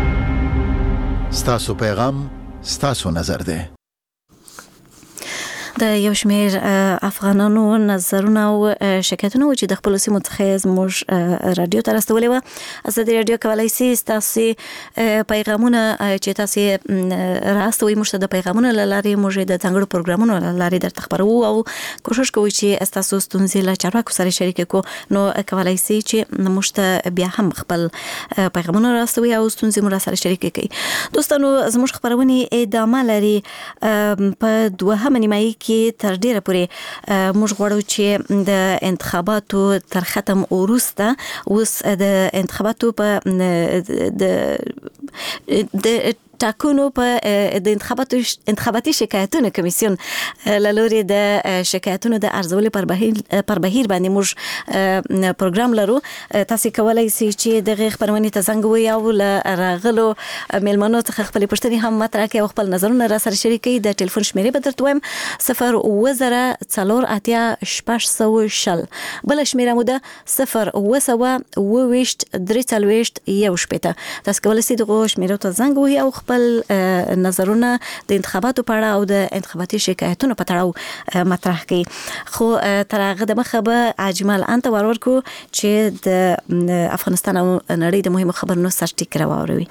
ستاسو پیغام ستاسو نظر ده. د یو شمېر افغانانو نظرونه او شکایتونه چې د خپل سیمو څخه زموږ رادیو ته راستولې وه. ازادي رادیو کولی سي ستاسو پیغامونه چې تاسو راستوي موږ ته د پیغامونو له لارې موږ د ځانګړو پروګرامونو له لارې درته خبرو او کوشش کوو چې ستاسو ستونزې له چارواکو سره شریک کړو. نو کولی سي چې موږ ته بیا هم خپل پیغامونه راستوي او ستونزې مو سره شریک کړئ. دوستانو زموږ خبرونه ادامه لري. په دوهمه نیمایي کې تر ډیره پورې موږ غواړو چې د انتخاباتو تر ختم وروسته اوس د انتخاباتو په د د ټاکنو په د انتخاباتو انتخاباتي شکایتونو کمیسیون له لوري د شکایتونو د ارزولو پر بهیر پر بهیر باندې موږ پروګرام لرو. تاسو کولای شئ چې د خبرونه ته زنګ وي او له راغلو میلمنو څخه خپل پوښتنې هم مطرح کړئ او خپل نظرونه را سره شریک کړئ. د ټلیفون شمیرې به درته وایم صفر اووه زره څلور اتیا شپږ سوه شل، بل شمیره مو ده صفر اووه سوه اووه ویشت درې څلوېښت یو شپېته. تاسو کولای شئ دغه شمیرو ته زنګ وي او خپل نظرونه د انتخاباتو په اړه او د انتخاباتي شکایتونو په اړه مطرح کړي. خو تر هغه د مخه به اجمل انت ورورکو چې د افغانستان او نړۍ د مهمو خبرونو سرټیک راوړي.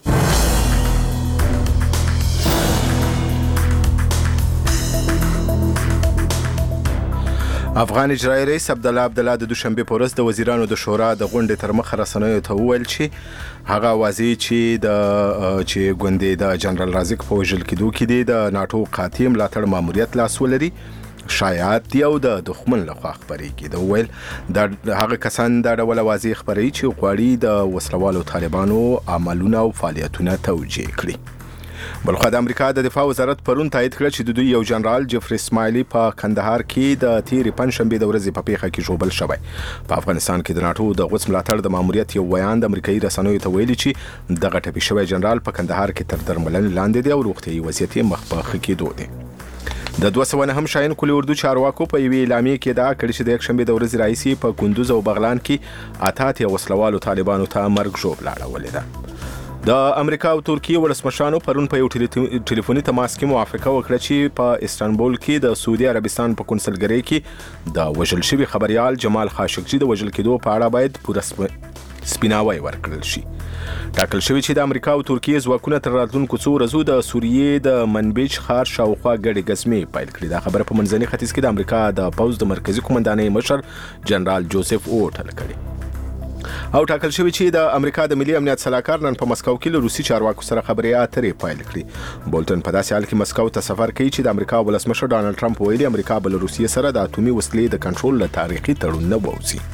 افغان اجرایي رئیس عبدالله عبدالله د دوشنبه په ورځ د وزیرانو د شورا د غونډې تر مخ رسنیو ته وویل چې هغه واضح چې د چې ګوندې د جنرال رازق په وژل کېدو کې دی د ناتو قاطع ملاتړ ماموریت لاس ولري شایعات دی او د دښمن لخوا خبرېږي. د ویل د هغه کسان دا ډول واضح خبرې چې غواړي د وسلوالو طالبانو عملونه او فعالیتونه توجیه کړي. بلخو د امریکا د دفاع وزارت پرون تایید کړ چې د دوی یو جنرال جفري اسماعیلي په کندهار کې د تیرې پنځشنبه د ورځې په پیښه کې ژوبل شوی. په افغانستان کې د ناتو د غوڅ ملاتړ د ماموریت یو بیان د امریکایي رسنیو ته ویلي چې دغه ټپي شوی جنرال په کندهار کې تر درملنې لاندې دی او روغتیايي وضعیت یې مخ په ښه کېدو دی. د دوه سوه نهم شاهین کلي اردو چارواکو په یوې اعلامیې کې ادعا کړې چې د یکشنبې د ورځې راهیسې په کندوز او بغلان کې اته اتیا وسلوالو طالبانو ته مرګ ژوبله اړولې ده. د امریکا او ترکیه ولسمشرانو پرون په یو ټلیفوني تماس کې موافقه وکړه چې په استانبول کې د سعودي عربستان په کنسلګرۍ کې د وژل شوي خبريال جمال خاشقجي د وژل کېدو په اړه باید پوره سپیناوی ورکړل شي. ټاکل شوی چې د امریکا او ترکیه ځواکونه تر راتلونکو څو ورځو د سوریې د منبج ښار شاوخوا ګډې ګزمې پیل کړي. دا خبره په منځني ختیځ کې د امریکا د پوځ د مرکزي قومندانۍ مشر جنرال جوزف اوټل کړي. او ټاکل شوی چې د امریکا د ملي امنیت صلاحکار نن په مسکو کې له روسي چارواکو سره خبرې اترې پیل کړي. بولټن په داسې حال کې مسکو ته سفر کوي چې د امریکا ولسمشر ډانلډ ټرمپ ویلي امریکا به له روسیې سره د اټومي وسلې د کنټرول له تاریخي تړون نه ووځي.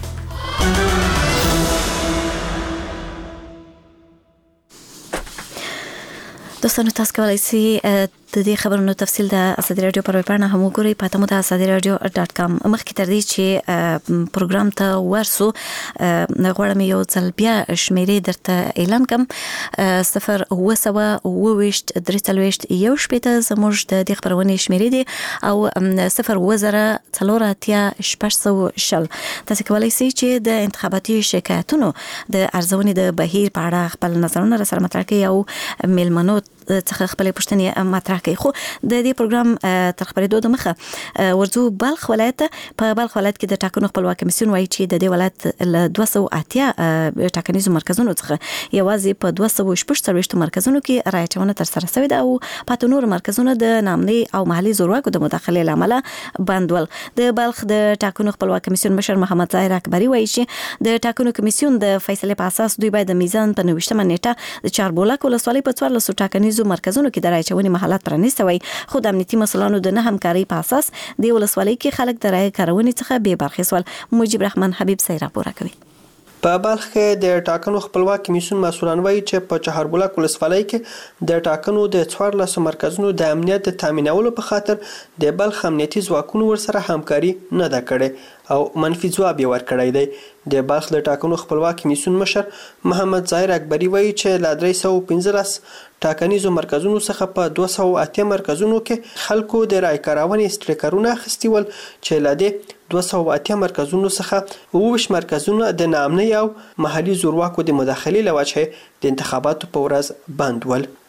دوستانو تاسو کولای شئ د دې خبرونو تفصیل د ازادي رادیو پر ویبپاڼه هم وګورئ په تمو د ازادي رادیو ډاټ کام. مخکې تر دې چې پروګرام ته ورسو غواړم یو ځل بیا شمیرې درته اعلان کوم. صفر اووه سوه اووه ویشت درې څلوېښت یو شپېته زموږ د دې خبرونې شمیرې دي او صفر اووه زره څلور اتیا شپږ سوه شل. تاسو کولای شئ چې د انتخاباتي شکایتونو د ارزونې د بهیر په اړه خپل نظرونه سره مطرح کړئ او میلمنو څخه خپل پوښتنې مطرح کړئ. خو د دې پروګرام تر خبرېدو د مخه ورځو بلخ ولایت په بلخ ولایت کې د ټاکنو خپلواک کمیسیون وایي چې د دې ولایت له دوه سوه اتیا ټاکنیزو مرکزونو څخه یوازې په دوه سوه شپږ څلوېښت مرکزونو کې رایه اچونه ترسره شوې ده او پاتې نور مرکزونه د نامنۍ او محلي زورواکو د مداخلې له امله بند ول. د بلخ د ټاکنو خپلواک کمیسیون مشر محمد ظاهر اکبري وایي چې د ټاکنو کمیسیون د فیصلې په اساس دوی باید د میزان په نوېشتمه نیټه د چاربولک ولسوالۍ په څوارلسو ټاکنیزو مرکزونو کې د رایه اچونې محلات پرانیستی وي. خو د امنیتي مسؤلانو د نه همکارۍ په اساس د ولسوالۍ کې خلک د رایې کارونې څخه بې برخې سول. مجيب رحمان حبیب سای راپور کوي. په بلخ کې د ټاکنو خپلواک کمیسیون مسؤلان وایي چې په چهاربولک ولسوالۍ کې د ټاکنو د څوارلسو مرکزونو د امنیت د تامینولو په خاطر د بلخ امنیتي ځواکونو ورسره همکاري نه ده کړې او منفي ځواب یې ورکړی دی. د بلخ د ټاکنو خپلواک کمیسیون مشر محمد ظاهر اکبري وایي چې له درې سوه پنځلس ټاکنیزو مرکزونو څخه په دوه سوه اتیا مرکزونو کې خلکو د رای کارونې سټریکرونه اخیستي ول چې له دې دوه سوه اتیا مرکزونو څخه اووه ویشت مرکزونه د ناامنۍ او محلي زورواکو د مداخلې له وجهې د انتخاباتو په ورځ بند ول.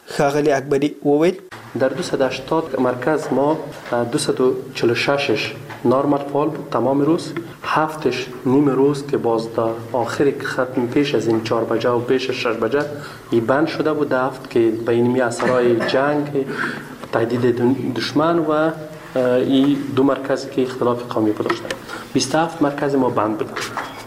ښاغلي اکبری وویل در دویست و هشتاد مرکز ما دویست و چهل و شش نارمال فال بود تمام روز، هفتش نیم روز که باز در آخر ختم پیش از این چهار بجه و پیش شش بجه ای بند شده بود. هفت که بین می اثرای جنگ، تهدید دشمن و ای دو مرکز که اختلاف قومی بود داشتن. بیست و هفت مرکز ما بند بود.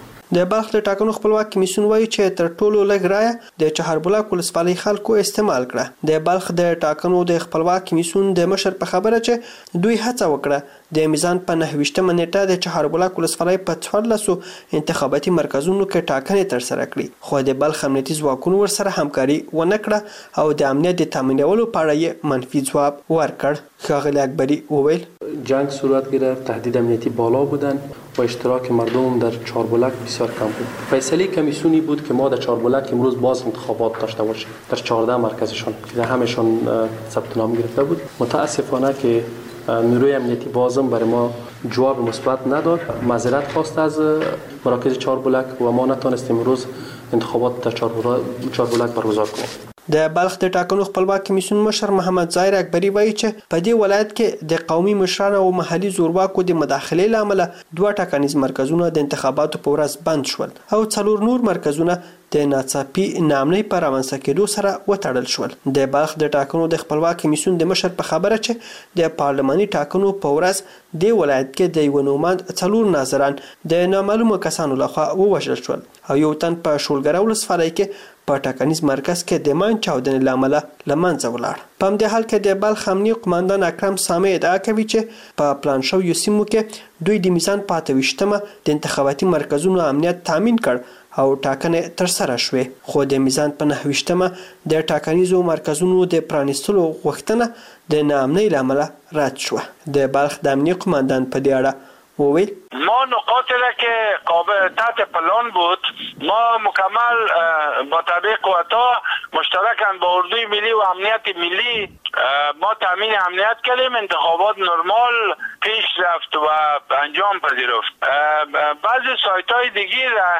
د بلخ د ټاکنو خپلواک کمیسیون وایي چې تر ټولو لږ رایه د چهاربلاک ولسوالۍ خلکو استعمال کړه. د بلخ د ټاکنو د خپلواک کمیسیون د مشر په خبره چې دوی هڅه وکړه د میزان په نهه ویشتمه نیټه د چهاربلاک ولسوالۍ په څوارلسو انتخاباتي مرکزونو کې ټاکنې ترسره کړي، خو د بلخ امنیتي ځواکونو ورسره همکاري ونه کړه او د امنیت د تامینولو په اړه یې منفي ځواب ورکړ. ښاغلي اکبری وویل جنگ صورت گرفت، تهدید امنیتی بالا بودن و اشتراک مردم در چهاربلک بسیار کم بود. فیصله کمیسیونی بود که ما در چهاربلک امروز باز انتخابات داشته باشیم در چهارده مرکزشان که همشان ثبت نام گرفته بود. متاسفانه که نیروی امنیتی بازم برای ما جواب مثبت نداد، معذرت خواست از مراکز چهاربلک و ما نتونستیم امروز انتخابات در چهاربلک برگزار کنیم. د بلخ د ټاکنو خپلواک کمیسیون مشر محمد ظاهر اکبری وایي چې په دې ولایت کې د قومي مشرانو او محلي زورواکو د مداخلې له امله دوه ټاکنیز مرکزونه د انتخاباتو په ورځ بند شول او څلور نور مرکزونه د ناڅاپي ناامنۍ په رامنځته کېدو سره وتړل شول. د بلخ د ټاکنو د خپلواک کمیسیون د مشر په خبره چې د پارلماني ټاکنو په ورځ د ولایت کې د یو نوماند څلور ناظران د نامعلومه کسانو لخوا ووژل شول او یو تن په شولګره ولسوالۍ کې په ټاکنیز مرکز کې د مان چاودنې له امله له منځه ولاړ. په همدې حال کې د بلخ امنیي قماندان اکرم سامي ادعا کوي چې په پلان شویو سیمو کې دوی د میزان په اته ویشتمه د انتخاباتي مرکزونو امنیت تامین کړ او ټاکنې ترسره شوې، خو د میزان په نهه ویشتمه د ټاکنیزو مرکزونو د پرانیستلو غوښتنه د ناامنۍ له امله رد شوه. د بلخ د امنیي قماندان په دې اړه وویل ما نقاطی را که قابل تحت پلان بود ما مکمل با طبیع قوتا مشترکاً با اردوی ملی و امنیت ملی ما تامین امنیت کردیم. انتخابات نرمال پیش رفت و انجام پذیرفت. بعضی سایت های دیگه را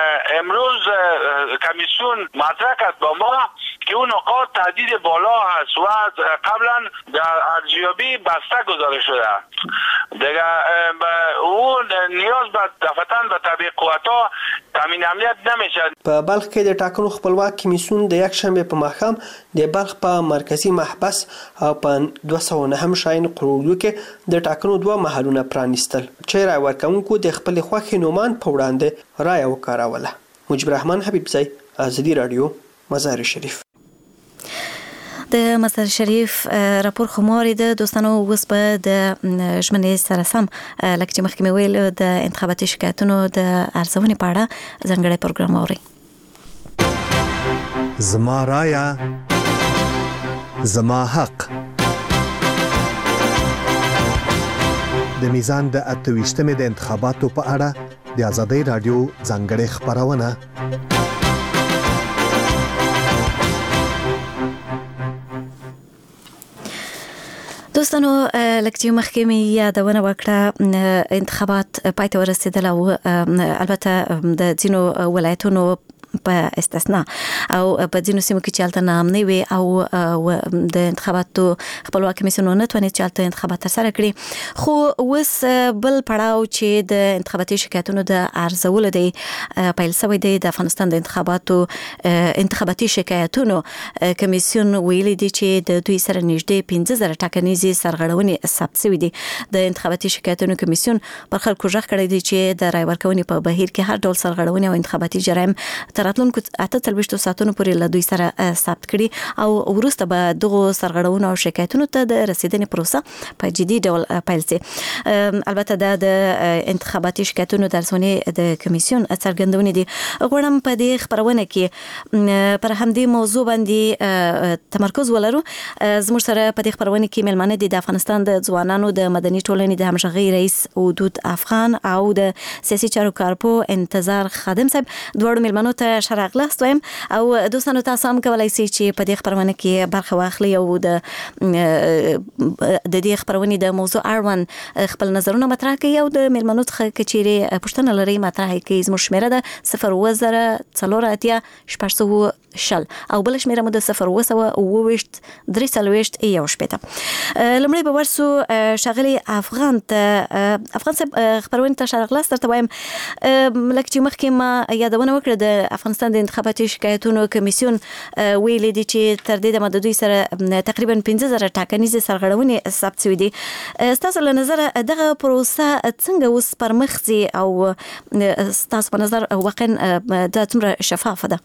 امروز کمیسیون مطرح کرد با ما که اون نقاط تهدید بالا هست و قبلا در ارزیابی بسته گذاشته شده. دیگه اون نیاز به دفعتاً به طبیع قوتا تامین امنیت نمیشه. په بلخ کې د ټاکنو خپلواک کمیسیون د یک شنبه په ماښام د بلخ په مرکزی محبس او په دوه سوه نهم شاهین قرولو کې د ټاکنو دوه محلونه پرانیستل چې رای ورکوونکو د خپل خوښې نومان په وړاندې رای وکاروله. مجيب الرحمن حبیبزی، ازادي رادیو، مزار شریف. د مزار شریف راپور خماري د دوستانو اوس په د ژمنې سره سم لکه چې مخکې مې ویل د انتخاباتي شکایتونو د ارزونې په اړه ځانګړی پروګرام اوري. زما رایا زما حق د میزان د اته ویشتمې د انتخاباتو په اړه د ازادي رادیو ځانګړی خبرونه. دوستانو لکه چې مخکې مې یادونه وکړه انتخابات پای ته ورسېدل او البته د ځینو ولایتونو په استثناء او په ځینو سیمو کې چې هلته ناامنۍ وي او د انتخاباتو خپلواک کمیسیون نه توانید چې هلته انتخابات ترسره کړي، خو اوس بل پړاو چې د انتخاباتي شکایتونو د ارزولو دی پیل شوی دی. د افغانستان د انتخاباتو انتخاباتي شکایتونو کمیسیون ویلي دی چې د دوی سره نږدې پنځه زره ټاکنیزې سرغړونې ثبت شوي دي. د انتخاباتي شکایتونو کمیسیون پر خلکو غږ کړی دی چې د رای ورکونې په بهیر کې هر ډول سرغړونې او انتخاباتي جرایم راتلونکو اته څلوېښتو ساعتونو پورې له دوی سره ثبت کړي او وروسته به دغو سرغړونو او شکایتونو ته د رسیدنې پروسه په جدي ډول پیل شي. البته دا د انتخاباتي شکایتونو د ارزونې د کمیسیون څرګندونې دي. غواړم په دې خبرونه کې پر همدې موضوع باندې تمرکز ولرو. زموږ سره په دې خبرونه کې مېلمانه دي د افغانستان د ځوانانو د مدني ټولنې د همغږۍ رئیس ودود افغان او د سیاسي چارو کارپو انتظار خادم صاحب. دواړو مېلمنو ته شراغلاست وایم او دوستانو تاسو هم کولای شئ چې په دې خبرونه کې برخه واخلئ او د د دې خبرونې د موضوع اړوند خپل نظرونه مطرح کړئ او د میلمنو څخه کچېرې پوښتنه لرئ مطرح کړئ. زموږ شمیره ده صفر اووه زره څلور اتیا شپږ سوه شل او بل شمیره مو د صفر اووه سوه اووه ویشت درې څلوېښت یو شپېته. لومړی به ورسو ښاغلي افغان ته. افغان صاحب خبرونه ته شراغلاست درته وایم لکه چې مخکې ما یادونه وکړه د افغانستان د انتخاباتي شکایتونو کمیسیون ویلي دي چې تر دې دمه د دوی سره تقریبا پنځه زره ټاکنیزې سرغړونې ثبت شوي دي. ستاسو له نظره دغه پروسه څنګه اوس پر مخ ځي او ستاسو په نظر واقعا دا څومره شفافه ده؟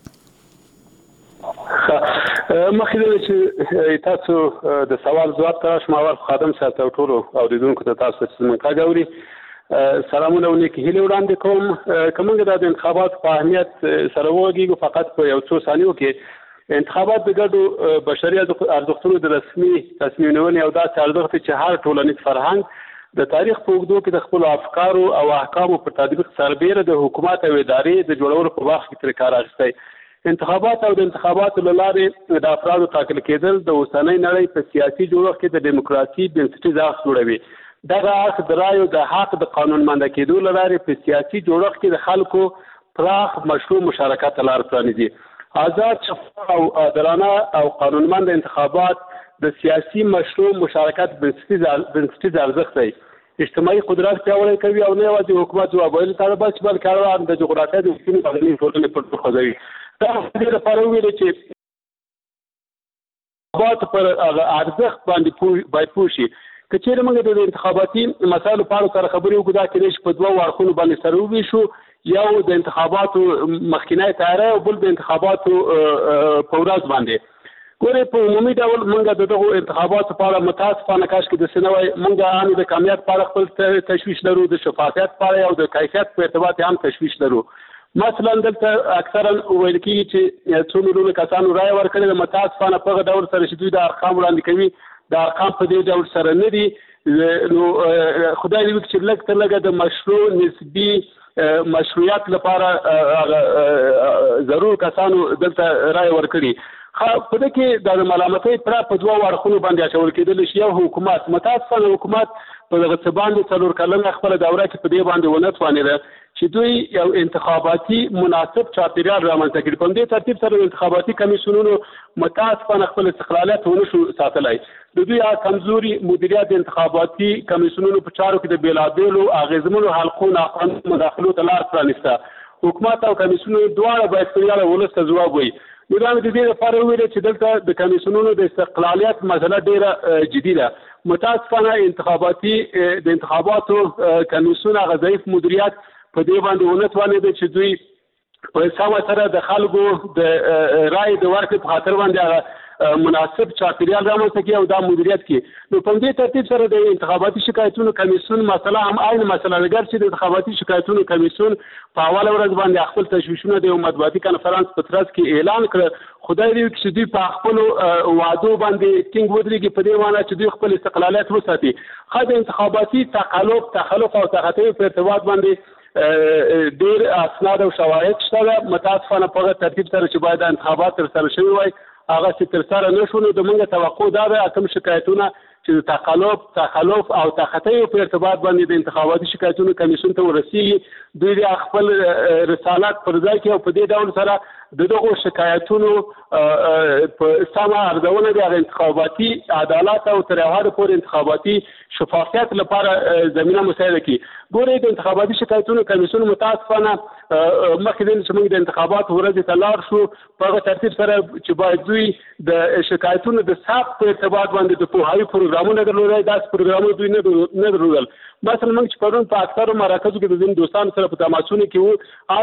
مخکې چې تاسو د سوال ځواب ته راشم اول خادم صاحب ته ټولو اوریدونکو ته تاسو چې زموږ غږ اوري سلامونه او نیکې هیلې وړاندې کوم. که موږ د انتخاباتو په اهمیت سره وغږیږو فقط په یو څو ثانیو کې انتخابات د ګډو بشري ارزښتونو د رسمي تصمیم نیونې یو داسې ارزښت دی چې هر ټولنیز فرهنګ د تاریخ په اوږدو کې د خپلو افکارو او احکامو په تطبیق سربیره د حکومت او ادارې د جوړولو په وخت کې ترې کار اخیستی. انتخابات او د انتخاباتو له لارې د افرادو ټاکل کېدل د اوسنۍ نړۍ په سیاسي جوړښت کې د دیموکراسي بنسټیز اړخ جوړوي. دغه اړخ د رایو د حق د قانونمنده کېدو له لارې په سیاسي جوړښت کې د خلکو پراخ مشروع مشارکت ته لار پرانیزي. آزاد، شفاف او عادلانه او قانونمند انتخابات د سیاسي مشروع مشارکت بنسټیز ارزښت دی. اجتماعي قدرت پیاوړی کوي او نه یوازې حکومت ځواب ویلو ته بلکې بلکې د جغرافیې د سیمې مدني ټولنې پر ضد خوځوي. دا دې لپاره ویل چې انتخابات پر ارزښت باندې باید پوه شي. که چېرې موږ د انتخاباتي مسایلو په اړه سره خبرې وکړو دا کېدای شي په دوه اړخونو باندې سره وویشو، یو د انتخاباتو مخکینی تیاری او بل د انتخاباتو په ورځ باندې. ګورې په عمومي ډول موږ د دغو انتخاباتو په اړه متاسفانه کاشکې داسې نه وای، موږ هم د کامیاب په اړه خپل تشویش لرو، د شفافیت په اړه او د کیفیت په ارتباط هم تشویش لرو. مثلا دلته اکثرا ویل کېږي چې څو میلیونه کسانو رایه ورکړې ده، متاسفانه په هغه ډول سره چې دوی د ارقام وړاندې کوي د ارقام په دې ډول سره نه دي. نو خدای دې وکړي چې لږ تر لږه د مشروع نسبي مشروعیت لپاره ضرور کسانو دلته رایه ورکړي. په دې کې د ملامتۍ پړه په دوه اړخونو باندې اچول کېدلی شي. یو حکومت، متاسفانه حکومت په دغه څه باندې څلور کلنه خپله دوره کې په دې باندې ونه توانېده چې دوی یو انتخاباتي مناسب چاپېریال رامنځته کړي. په دې ترتیب سره انتخاباتي کمیسیونونو متاسفانه خپل استقلالیت ونه شو ساتلی. د دوی کمزوري مدیریت د انتخاباتي کمیسیونونو په چارو کې د بېلابېلو اغېزمنو حلقو ناقانونه مداخلو ته لار پرانېسته. حکومت او کمیسیونونو دواړه باید په ولس ته ځواب وایي. نو دا مې د دې لپاره وویل چې دلته د کمیسیونونو د استقلالیت مسله ډېره جدي ده. متاسفانه انتخاباتي د انتخاباتو کمیسیون هغه ضعیف مدیریت په دې باندې ونه توانېده چې دوی په سمه سره د خلکو د رایې د ورکړې په خاطر باندې هغه مناسب چاپېریال رامنځته کړي او دا مدیریت کړي. نو په دې ترتیب سره د انتخاباتي شکایتونو کمیسیون مسله هم عین مسله ده، ګر چې د انتخاباتي شکایتونو کمیسیون په اوله ورځ باندې خپل تشویشونه د یو مطبوعاتي کنفرانس په ترڅ کې اعلان کړ. خدای دې وکړي چې دوی په خپلو وعدو باندې ټینګ ودرېږي په دې معنی چې دوی خپل استقلالیت وساتي. ښه د انتخاباتي تقلب تخلف او تخطیو په ارتباط باندې ډېر اسناد او شواهد شته ده. متاسفانه په هغه ترتیب سره چې باید انتخابات ترسره شوي وای هغه چې ترسره نه شو. نو د موږ توقع دا ده کوم شکایتونه چې د تقلب تخلف او تخطیو په ارتباط باندې د انتخاباتي شکایتونو کمیسیون ته ورسیږي، دوی د خپل رسالت پر ځای کې او په دې ډول سره د دغو شکایتونو په سمه ارزونه د انتخاباتي عدالت او تر یو حده پورې انتخاباتي شفافیت لپاره زمینه مساعده کړي. ګورئ د انتخاباتي شکایتونو کمیسیون متاسفانه مخکې چې موږ د انتخاباتو ورځې ته لاړ شو په هغه ترتیب سره چې باید دوی د شکایتونو د ثبت په ارتباط باندې د پوهاوي پروګرامونه درلودل، داسې پروګرامونه دوی نه درلودل. مثلا موږ چې پرون په اکثرو مراکزو کې د ځینو دوستانو سره په تماسونو کې وو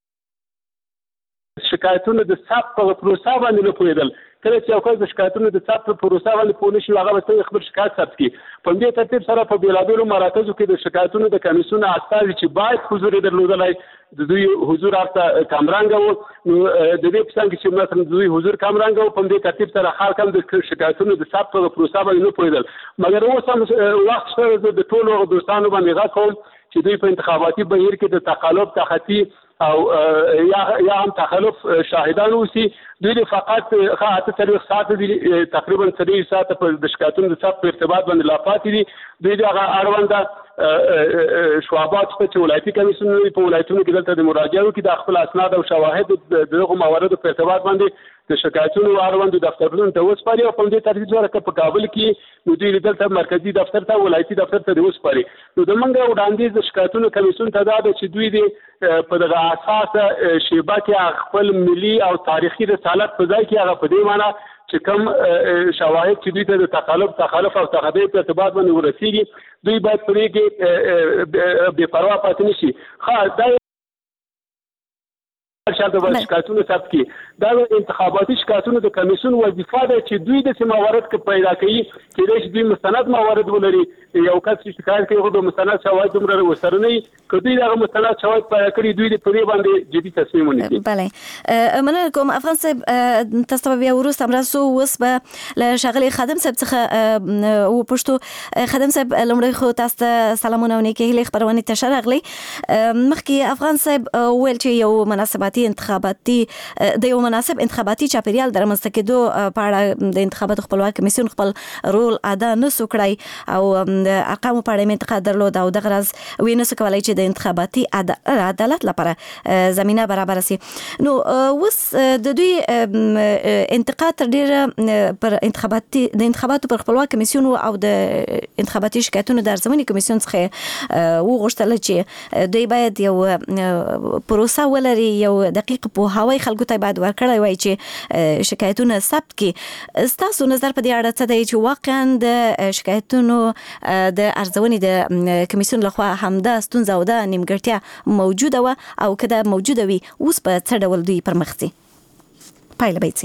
شکایتونه د ثبت په پروسه باندې نه پوهېدل. کله چې یو کس د شکایتونو د ثبت په پروسه باندې پوه نه شي هغه به څنګه خپل شکایت ثبت کړي. په دې ترتیب سره په بېلابېلو مراکزو کې د شکایتونو د کمیسیون استازي چې باید حضور یې درلودلی د دوی حضور هلته کمرنګه و. نو د دې په څنګ کې چې مثلا د دوی حضور کمرنګه و، په دې ترتیب سره خلک هم د شکایتونو د ثبت په پروسه باندې نه پوهېدل. مګر اوس هم وخت شته زه د ټولو دوستانو باندې غږ کوم چې دوی په انتخاباتي بهیر کې د تقلب تخطي او یا یا هم تخلف شاهدان اوسي دوی فقط خاطر تاریخ ساعت دي تقریبا څلور ساعت په د شکایتونو د ثبت په ارتباط باندې لا پاتې دي دوی د اړونده شعبات په ولایتي کمیسیون په ولایتونو کې دلته د مراجعو کې د خپل اسناد او شواهد دغه مواردو په ارتباط باندې د شکایتونو اړوند دفترونو ته وسپاري او په دې ترتیب سره په کابل کې مدیر دلته مرکزی دفتر ته ولایتي دفتر ته وسپاري نو د منګه وړاندیز د شکایتونو کمیسیون ته دا چې دوی د په دغه اساس شیبه کې خپل ملي او تاریخي رسالت په ځای کې هغه په دې معنی چې کوم شواهد چې دوی ته د تخالف تخالف او تخبیر په ارتباط باندې ورسیږي دوی باید پرې کې بې پروا پاتې نشي خاص دا شاته د شکایتونو ثبت کی دا انتخاباتي شکایتونو د کمیسیون وظیفه ده چې دوی د موارد کې پیدا کوي چې د دوی مستند موارد ولري یو کس چې شکایت کوي د مستند شواهد دومره وسره نه کدی دا مستند شواهد پیدا کړی دوی د پرې باندې جدي تصمیم ونیسي. بله مننه کوم افغان صاحب تاسو بیا وروسته مرسو وس به له شغلي خادم صاحب څخه او پښتو خادم صاحب لمړی خو تاسو سلامونه ونیکي هلي خبرونه تشرغلي مخکې افغان صاحب ویل چې یو مناسباتي انتخاباتي د یو مناسب انتخاباتي چاپیریال در منځته کېدو په اړه د انتخاباتو خپلواک کمیسیون خپل رول ادا نسو کړی او د ارقامو په اړه انتقاد درلود او دغه راز وینې څه کولای چې د انتخاباتي عدالت لپاره زمينه برابر سي نو وس د دوی انتقاد تر ډیره پر انتخاباتي د انتخاباتو پر خپلواک کمیسیون او د انتخاباتي شکایتونو د ارزمنې کمیسیون څخه وغوښتل چې دوی باید یو پروسه ولري یو دقیق په هواي خلکو ته باید ورکړی وای چې شکایتونه ثبت کړي تاسو نظر په دې اړه څه دی چې واقعا د شکایتونو د ارزونې د کمیسیون لخوا همدا ستونزه او د نیمګړتیا موجوده و او کله موجوده وي اوس په څه ډول دوی پرمختي پایله به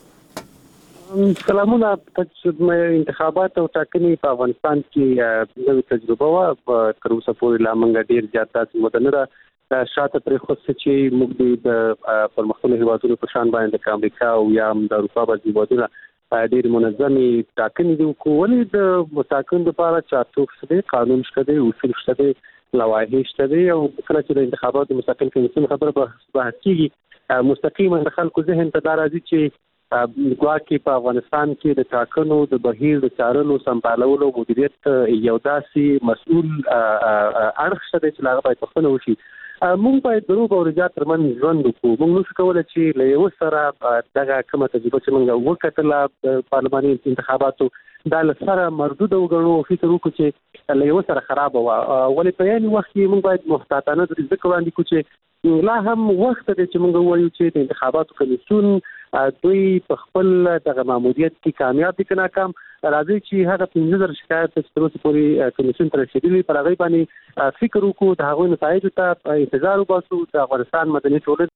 څه سلامونه تاسو انتخابات او ټاکنې په افغانستان کې نوې تجربه و تر اوسه پورې لا منګه ډیر زیات تاسو مدنره شاته پرې خو چې موږ د پرمختللو هیوادونو په شان باندې امریکا او یا د اروپا په هیوادونو ډېر منظمې ټاکنې دي ولې د متاکن لپاره چارټوک شته قانون شته اصول شته لوایح شته او کله چې د انتخاباتو مستقل کمیسیون خبره به کیږي مستقیما د خلکو ذهن ته راځي چې ګواکې په افغانستان کې د ټاکنو د بهیر د چارلو سمبالولو مدیریت یو داسې مسؤل اړخ شته چې هغه باید خپل وشي مونږ باید دروغ او رجا ترمنځ ژوند وکړو مونږ نشو کولی چې له یو سره دغه کومه تجربه چې مونږ وکړله پارلماني انتخاباتو دا له سره مردود وګڼو او فکر وکړو چې له یو سره خرابه وه ولې په یعنې وخت کې مونږ باید محتاطانه د ذکر وړاندې کړو چې لا هم وخت دی چې مونږ ووایو چې د انتخاباتو کمیسیون دوی په خپل دغه ماموریت کې کامیاب دي که ناکام راځي چې هغه پنځه زره شکایت چې تر اوسه پورې کمیسیون ته رسېدلي پر هغې باندې فکر وکړو د هغوی نتایجو ته انتظار وباسو د افغانستان مدني ټولنې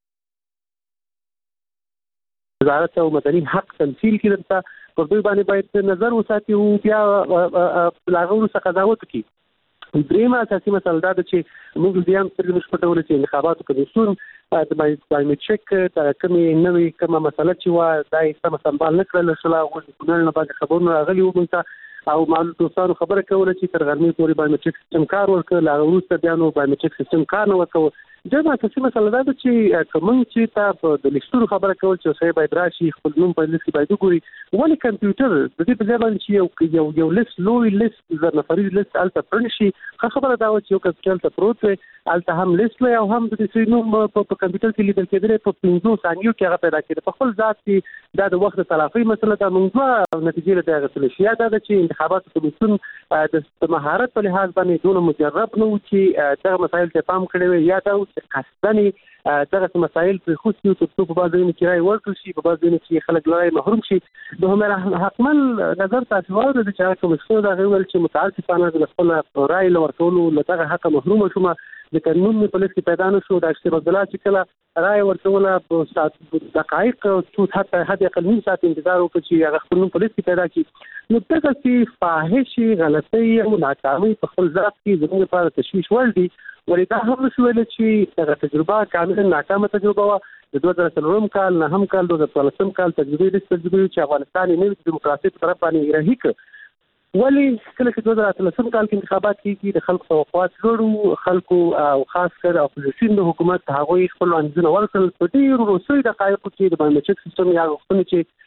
وزارت او مدني حق تمثیل کړي دلته پر دوی باندې باید نظر وساتي او بیا له هغه وروسته قضاوت وکړي درېیمه اساسي مسله دا ده چې موږ بیا هم سترګې نشو پټولی چې انتخاباتو کمیسیون د بایومټریک د کومې نوې کومه مسله چې وه دا یې سمه سمبال نه کړله شله هغوی د کونړ نه بعد خبرونه راغلي وو موږ ته او معلوم دوستانو خبره کوله چې تر غرمې پورې بایومټریک سیستم کار ورکړ له هغه وروسته بیا نو بایومټریک سیستم کار نه ورکوه جمع اساسي مسله دا ده چې که موږ چې ته د لیستونو خبره کول چې سړی باید راشي خپل نوم په لیست کې باید وګوري ولې کمپیوټر د دې په ځای باندې چې یو یو لیست لوی لیست زر نفریز لیست هلته پرنټ شي ښه خبره دا وه چې یو کس چې هلته پروت وی هلته هم لیست وی او هم د دې سړي نوم په کمپیوټر کې لیدل کېدلی په پنځو ثانیو کې هغه پیدا کېده په خپل ذات کې دا د وخت د تلافۍ مسله ده موږ دوه نتیجې له دې اخیستلی شي یا دا ده چې انتخاباتو کمیسیون د مهارت په لحاظ باندې دونه مجرب نه و چې دغه مسایل ته پام کړی وی یا دا و چې قصدنې دغه مسایل په خصوصي تر څو په بعض ځایونو کې رای ورکړل شي په بعض ځایونو کې خلک له رای محروم شي د همېره حتمن نظر تاسو واورئ چې هغه کمیسیون د هغې ویل چې متاسفانه د خپل رای له ورکولو له دغه حقه محرومه شومه ځکه نوم مې په لیست کې پیدا نه شو د اشرف عبدالله چې کله رای ورکوله په دقایق څو حتی حد اقل نیم ساعت انتظار وکړ چې هغه خپل نوم په لیست کې پیدا کړي نو دغسې فاحشې غلطۍ او ناکامۍ په خپل ذات کې زموږ لپاره تشویش وړ دي ولې دا هم نشو ویلی چې دغه تجربه کاملا ناکامه تجربه وه د دوه زره څلورم کال نهم کال دوه زره څوارلسم کال تجربې داسې تجربې چې افغانستان یې نوې دیموکراسۍ په طرف باندې رهي کړ ولی کله چې دوه زره اتلسم کال کې انتخابات کیږي د خلکو توقعات لوړ خلکو او خاص کر اپوزیشن د حکومت هغوی خپل وړاندیزونه ورکړل په ډېرو وروستیو دقایقو کې د بایومټریک سیستم یا غوښتنې چې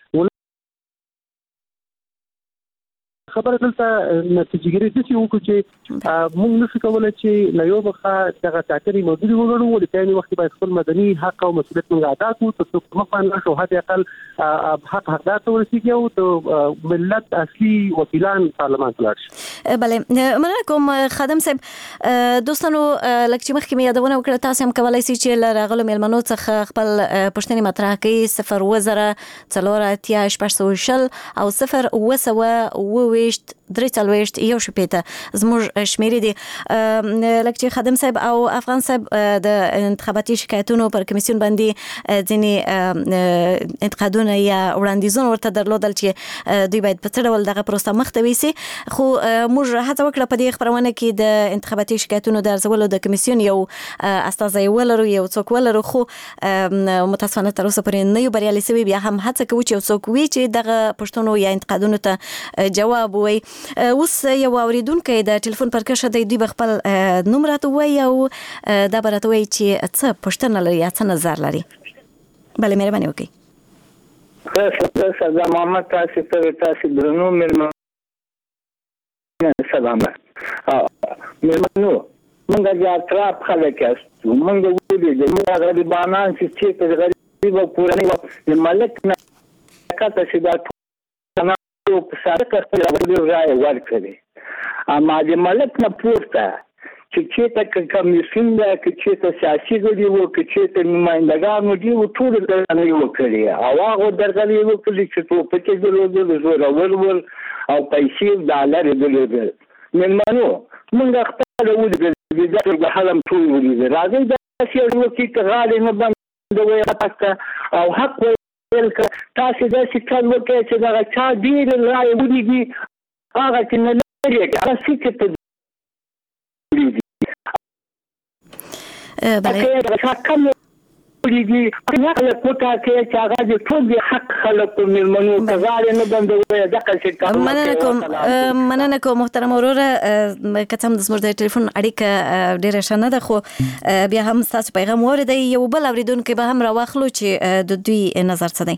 خبره دلته نتیجهګیري داسې وکړو چې موږ نشو کولی چې له یو مخه دغه ټاکنې موجودې وګڼو ولې په عین وخت کې باید خپل مدني حق او مسؤلیت موږ ادا کړو تر څو مخ باندې شو حد اقل حق حقدار ته ورسېږي او د ملت اصلي وکیلان پارلمان ته لاړ شي. بله مننه کوم خادم صاحب. دوستانو لکه چې مخکې مې یادونه وکړه تاسو هم کولی شئ چې له راغلو میلمنو څخه خپل پوښتنې مطرح کړئ صفر اووه زره څلور اتیا شپږ سوه شل او صفر اووه سوه اووه ویشت درې څلوېښت یو شپېته زموږ شمیرې دي. لکه چې خادم صاحب او افغان صاحب د انتخاباتي شکایتونو پر کمیسیون باندې ځینې انتقادونه یا وړاندیزونه ورته درلودل چې دوی باید په څه ډول دغه پروسه مخته ویسي، خو موږ هڅه وکړه په دې خپرونه کې د انتخاباتي شکایتونو د ارزولو د کمیسیون یو استازی ولرو، یو څوک ولرو، خو متاسفانه تر اوسه پورې نه یو بریالي سوي. بیا هم هڅه کوو چې یو څوک وي چې دغه پوښتنو یا انتقادونو ته جواب ووایي. اوس یو اوریدونکی د ټلیفون پر کشه دی، دوی به خپل نوم راته ووایي او دا به راته ووایي چې څه پوښتنه لري یا څه نظر لري. بله مهرباني وکړئ. ښه سردار محمد، تاسې ته تاسې درنو مېلمنو سلامه. مېلمنو موږ د اطراف خلک یاستو، موږ ولیدل موږ غریبانان چې چېرته د غریبو کورنۍ د ملک نه کته چې دا ټول په صادقه خپل رایې ورکړي، اما د ملک نه پورته چې چېرته کمیسیون ده، که چېرته سیاسي غړي وو، که چېرته نمایندګان دي وو، ټولو درغلۍ وکړي او هغو درغلۍ وکړي چې ټوپکې درلودل، زورور ول او پیسې ډالر درلودل. مېلمنو موږ خپله ولیدل، د حلم ټول ولیدل. راځئ داسې وکړي که غاړې نه بندوئ خلک او حق تاسې داسې کار وکړئ چې دغه چا ډېرې رایې ولیدي هغه چې نه لري هغه فکر ته ولیدي، هغه چا کم ولیدي هغه خلک وټاکئ چې هغه د ټول د حق خلکو مېلمنو که غاړې نه بندوئ دغسې کار مننه کوم مننه کوم محترم وروره. که څه هم د زموږ د ټلیفون اړیکه ډېره ښه نه ده، خو بیا هم ستاسو پیغام واورېدی. یو بل اورېدونکی به هم راواخلو چې د دوی نظر څه دی.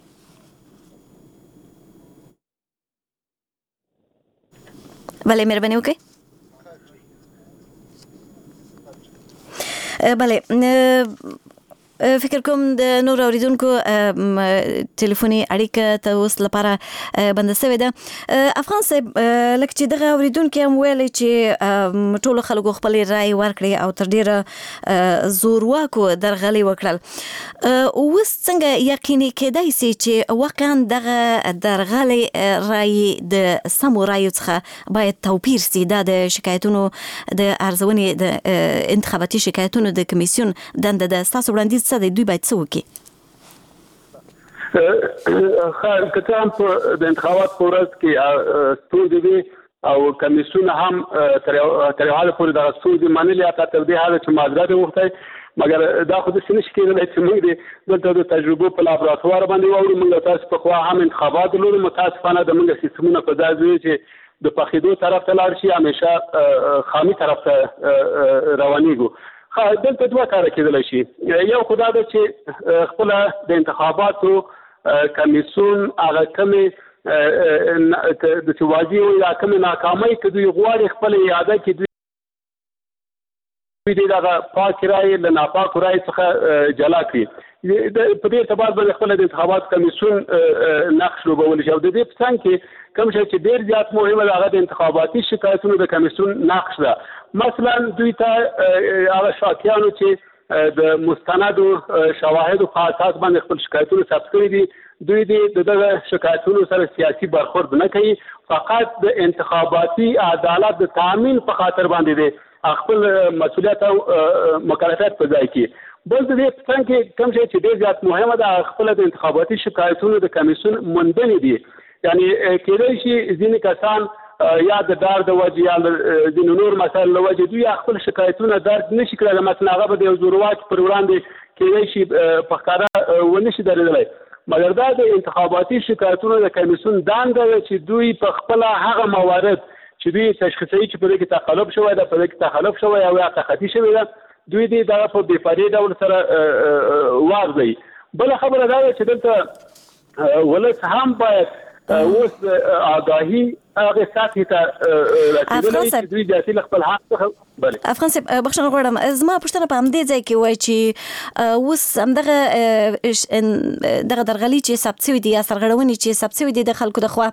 بله مهرباني وکړئ. بله فکر کوم د نور اوریدونکو ټلیفوني اړیکه ته اوس لپاره بنده شوې ده. افغان صاحب لکه چې دغه اوریدونکي هم ویلي چې ټولو خلکو خپلې رایې ورکړې او تر ډېره زورواکو درغلۍ وکړل. اوس څنګه یقیني کېدای سي چې واقعا دغه درغلۍ رایې د سمو رایو څخه باید توپیر سي؟ دا د شکایتونو د ارزونې د انتخاباتي شکایتونو د کمیسیون دنده ده. ستاسو وړاندیز څه دی؟ دوی باید څه وکړي؟ ښه که څه هم د انتخابات په ورځ کې ستونزې دي او کمیسیون هم تر یو حده پورې دغه ستونزې منلې، حتی تر دې حده چې معذرت یې غوښتی، مګر دا خو داسې نشي کېدلی چې موږ د دلته د تجربو په لابراتوار باندې واورو. موږ تاسو پخوا هم انتخابات لرو، متاسفانه د موږ سیستمونه په ځای ځای چې د پخېدو طرف ته لاړ شي، همیشه خامي طرف ته روانېږو. دلته دوه کاره کېدلی شي. یو خو دا ده چې خپله د انتخاباتو کمیسیون هغه کمې د چې واضح وي دا کمې ناکامۍ که دوی غواړي خپله اعاده کړي، دوی دوی دې دغه پاکې رایې له ناپاکو رایې څخه جلا کړي. په دې اعتبار باندې خپله د انتخاباتو کمیسیون نقش لوبولی شي او د دې په څنګ کې کوم شی چې ډېر زیات مهمه ده هغه د انتخاباتي شکایتونو د کمیسیون نقش ده. مثلا دوی ته هغه شاکیانو چې د مستندو شواهدو په اساس باندې خپل شکایتونه ثبت کړي دي، دوی د دغه شکایتونو سره سیاسي برخورد نه کوي، فقط د انتخاباتي عدالت د تامین په خاطر باندې دی خپل مسؤلیت او مکلفیت په ځای کې. بل د دې په څنګ کې کوم شی چې ډېر زیات مهمه ده خپله د انتخاباتي شکایتونو د کمیسیون موندنې دي. یعنی کېدای شي ځینې کسان یا د ډار د وجې یا ځینې نور مسایل له وجې دوی خپل شکایتونه درج نه شي کړلی، مثلا هغه به د یو زورواکي پر وړاندې کېدای شي په ښکاره ونه شي درېدلی. مګر دا د انتخاباتي شکایتونو د کمیسیون دنده ده چې دوی په خپله هغه موارد چې دوی تشخیصي چې په دې کې تقلب شوی دا په دې کې تخلف شوی او یا تخطي شوی دا دوی دې دا په بې پرې ډول سره واغځي. بل خبره دا ده چې دلته ولس هم باید اوس آگاهی هغه ساتي ته افغان صاحب دوی د اصل خپل حق څخه بله افغان صاحب بخښنه غواړم زما پوښتنه په همدې ځای کې وای چې اوس همدغه دغه درغلي چې ثبت شوي دي یا سرغړونې چې ثبت شوي دي د خلکو د خوا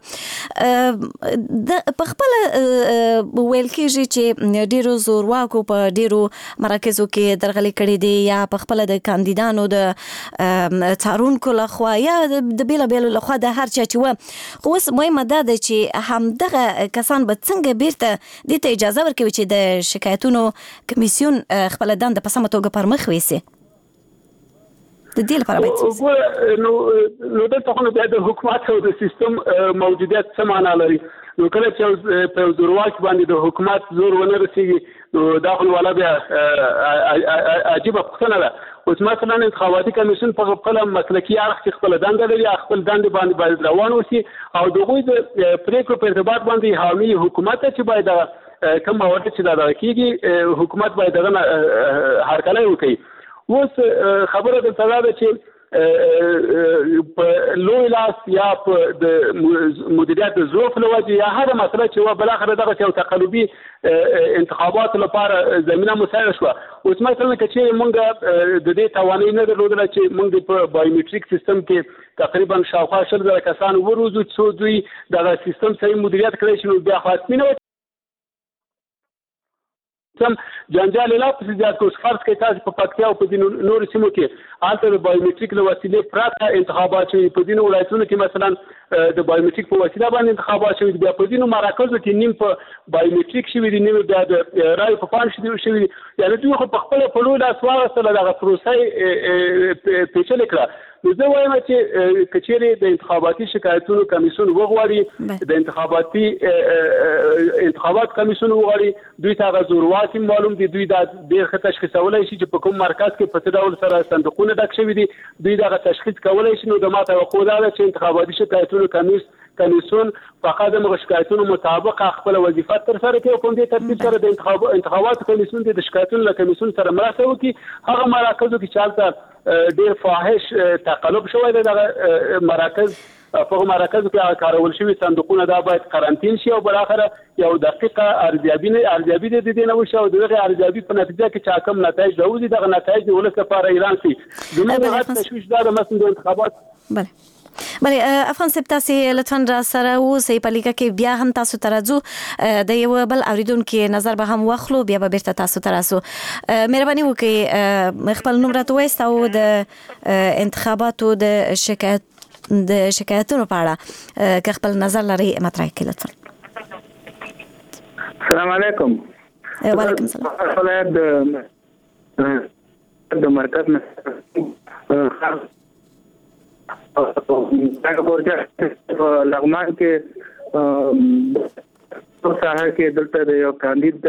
په خپله ویل کېږي چې ډېرو زورواکو په ډېرو مراکزو کې درغلي کړې دي یا په خپله د کاندیدانو د څارونکو لخوا یا د بېلابېلو لخوا د هر چا چې وه خو اوس مهمه دا ده چې هم دغه کسان به څنګه بیرته دې ته اجازه ورکوي چې د شکایتونو کمیسیون خپله دنده په سمه توګه پر مخ ویسي د دې لپاره باید نو نو دلته خو د حکومت او د سیستم موجودیت څه معنا لري. نو کله چې په زورواک باندې د حکومت زور ونه رسیږي نو دا خو ولا بیا عجیبه پوښتنه ده. اوس مثلا انتخاباتي کمیسیون په خپل مسلکي اړخ کې خپل دنده لري خپل دنده باندې باید روان وسی او دغه د پریکړو په ارتباط باندې حامی حکومت چې باید کوم موارد چې دا کیږي حکومت باید دغه هرکلی وکړي. اوس خبره د تدا ده چې په لوی لاس یا په د مدیریت د ظروف لوجه یا هر مسله چې و بل اخر دغه یو تقلبي انتخابات لپاره زمينه مساعده شو. اوس مثلا چې موږ د دې توانایي نه درلودل چې موږ په بایومټریک سیستم کې تقریبا شاوخوا شل زره کسان وروزو چې دوی دغه سیستم صحیح مدیریت کړی شي نو بیا خاصمینه سم جنجال لا په زیات کوس فرض کې تاسو په پکتیا او په دین نور سیمو کې آلته د بایومټریک له وسیلې پراته انتخابات شوي په دین ولایتونو کې مثلا د بایومټریک په وسیله باندې انتخابات شوي بیا په دین مراکزو کې نیم په بایومټریک شوي دي نیم بیا د رای په پان شوي شوي یعنی دوی خو په خپل په لوی لاس واغسله دغه پروسه پیچلې کړه. نو زه وایم چې کچېرې د انتخاباتي شکایتونو کمیسیون وغواړي د انتخاباتي انتخابات کمیسیون وغواړي دوی ته زورواکي معلوم دي دوی د ډېر ښه تشخیصولی شي چې په کوم مرکز کې په څه ډول سره صندوقونه ډک شوي دي دوی دغه تشخیص کولی شي. نو د ما توقع دا ده چې انتخاباتي شکایتونو کمیس کمیسیون فقط د شکایتونو مطابق خپل وظیفه تر سره کوي او په دې ترتیب سره د انتخاب انتخاباتو کمیسیون د شکایتونو له کمیسیون سره مرسته وکړي. هغه مراکزو کې چالتہ ډېر فاحش تقلب شوی دی دغه مراکز په مراکزو کې کارول شوي صندوقونه دا باید قرنطین شي او بل اخره یو دقیقه ارزیابي نه ارزیابي د دې نه وشي او دغه ارزیابي په نتیجه کې چې کوم نتایج راوځي دغه نتایج د ولس لپاره اعلان شي. زموږ هڅه تشویش دا د مثلا د انتخابات بله بله افغان صاحب تاسو لطفا را سره اوسئ په لیکه کې بیا هم تاسو ته راځو د یو بل اوریدونکو نظر به هم واخلو بیا به بیرته تاسو ته راسو. مهرباني وکړئ خپل نوم راته ووایاست او د انتخاباتو د شکایت د شکایتونو په اړه که خپل نظر لرئ مطرح کړئ لطفا. السلام علیکم. وعلیکم السلام. د مرکز نه دغه پروژه لغمان کې په ساحه کې دلته د یو کاندید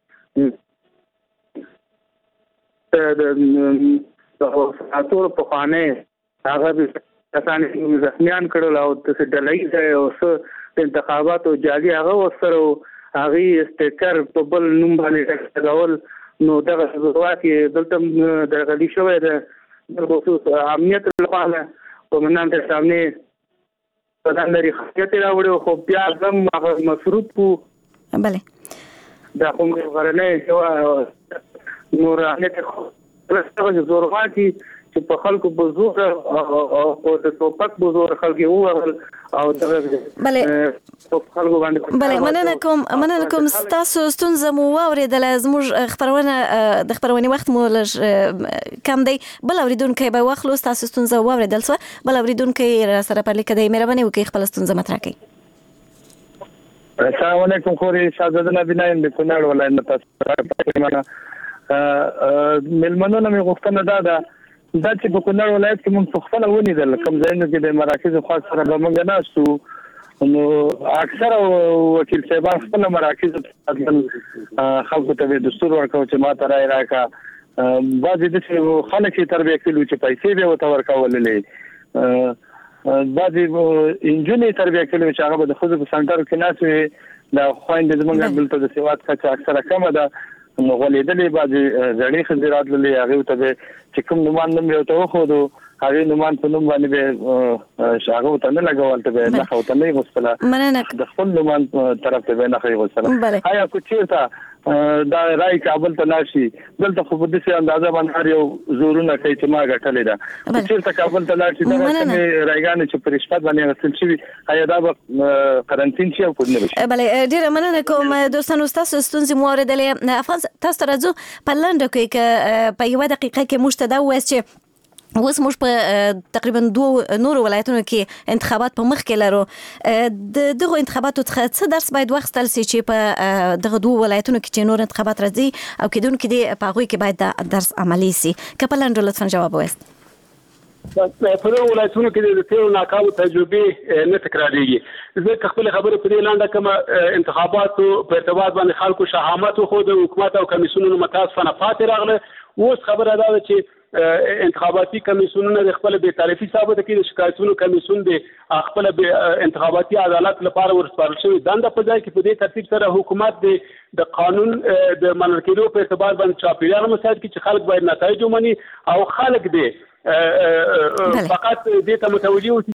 د ساتور په خانه هغه کسان زخمیان کړل او د ډلې ځای او څه انتخاباتو جالي هغه وسره هغه استیکر په بل نوم باندې لګول نو دغه ضرورت دلته د غلي شوی د خصوص امنیت لپاره په منان ته سامنے پدان لري خاصیت راوړو خو بیا هم مصروف وو. بله دا کوم غرنه جو نور نه ته زورواکي چې په خلکو په زور او د توپک په زور خلک وو او بله بله مننه کوم مننه کوم تاسو ستونزه مو واوریدل زموږ خبرونه د خبرونې وخت مو لږ کم دی بل اوریدونکو به واخلو تاسو ستونزه واوریدل څه بل اوریدونکو را سره په لیکه دی مهرباني وکړئ خپل ستونزه مطرح کړئ. السلام علیکم خوري شاهزاده نبی نایم د کونړ ولایت تاسو ملمنو نه غوښتنه دا ده دا چې په کونړ ولایت کې موږ خپل ونیدل کوم ځایونه کې د مراکز خاص سره به موږ نه شو نو اکثر وکیل صاحبان خپل مراکز خلکو ته د دستور ورکو چې ما ته راي راکا بعضې د خلک چې تربیه کړي چې پیسې به ورته ورکولې بعضې انجونې تربیه کړي چې هغه به د ښځو په سنټرو کې ناست وي دا خويندې زمونږ دلته د سواد کچه اکثره کمه ده غولېدلې بعضې زړې ښځې راتللې هغې ته به چې کوم نومان نوم یې ورته وښودو هغې نومان په نوم باندې به هغه ورته نه لګول ته به یې نښه ورته نه یې غوښتله د خپل نومان طرف ته به یې نښه یې غوښتله آیا که چېرته دا رای کابل ته لاړ شي دلته خو په داسې اندازه باندې هر یو زورونه کوي چې ما ګټلې ده که چېرته کابل ته لاړ شي دغه کومې رایګانې چې په رشوت باندې اخیستل شوي آیا دا به قرنطین شي او که نه به شي بله ډېره مننه کوم دوستانو ستاسو ستونزې مو اورېدلې افغان تاسو ته راځو په لنډه کې که په یوه دقیقه کې موږ ته دا ووایاست چې اوس موږ په تقریبا دوه نورو ولایتونو کې انتخابات په مخ کې لرو د دغه انتخاباتو څخه څه درس باید واخیستل سي چې په دغه دوه ولایتونو کې چې نور انتخابات راځي او کېدونکي دي په هغوی کې باید دا درس عملي سي که په لنډو لطفا جواب ووایاست په دغه ولایتونو کې د تیرو ناکامو تجربې نه تکرارېږي زه خپل خبره په دې لنډه کومه انتخاباتو په ارتباط باندې خلکو شهامت وښود حکومت او کمیسیونونو متاسفانه پاتې راغله اوس خبره دا ده چې انتخاباتي کمیسیونونه د خپل بې طرفي ثابته کړي د شکایتونو کمیسیون د خپل انتخاباتي عدالت لپاره ورسپارل شوی دنده په ځای کې په دې ترتیب سره حکومت د قانون د منل کېدو په اعتبار باندې چاپیریال مساعد کړي چې خلک باید نتایج ومني او خلک دې فقط دې ته متوجه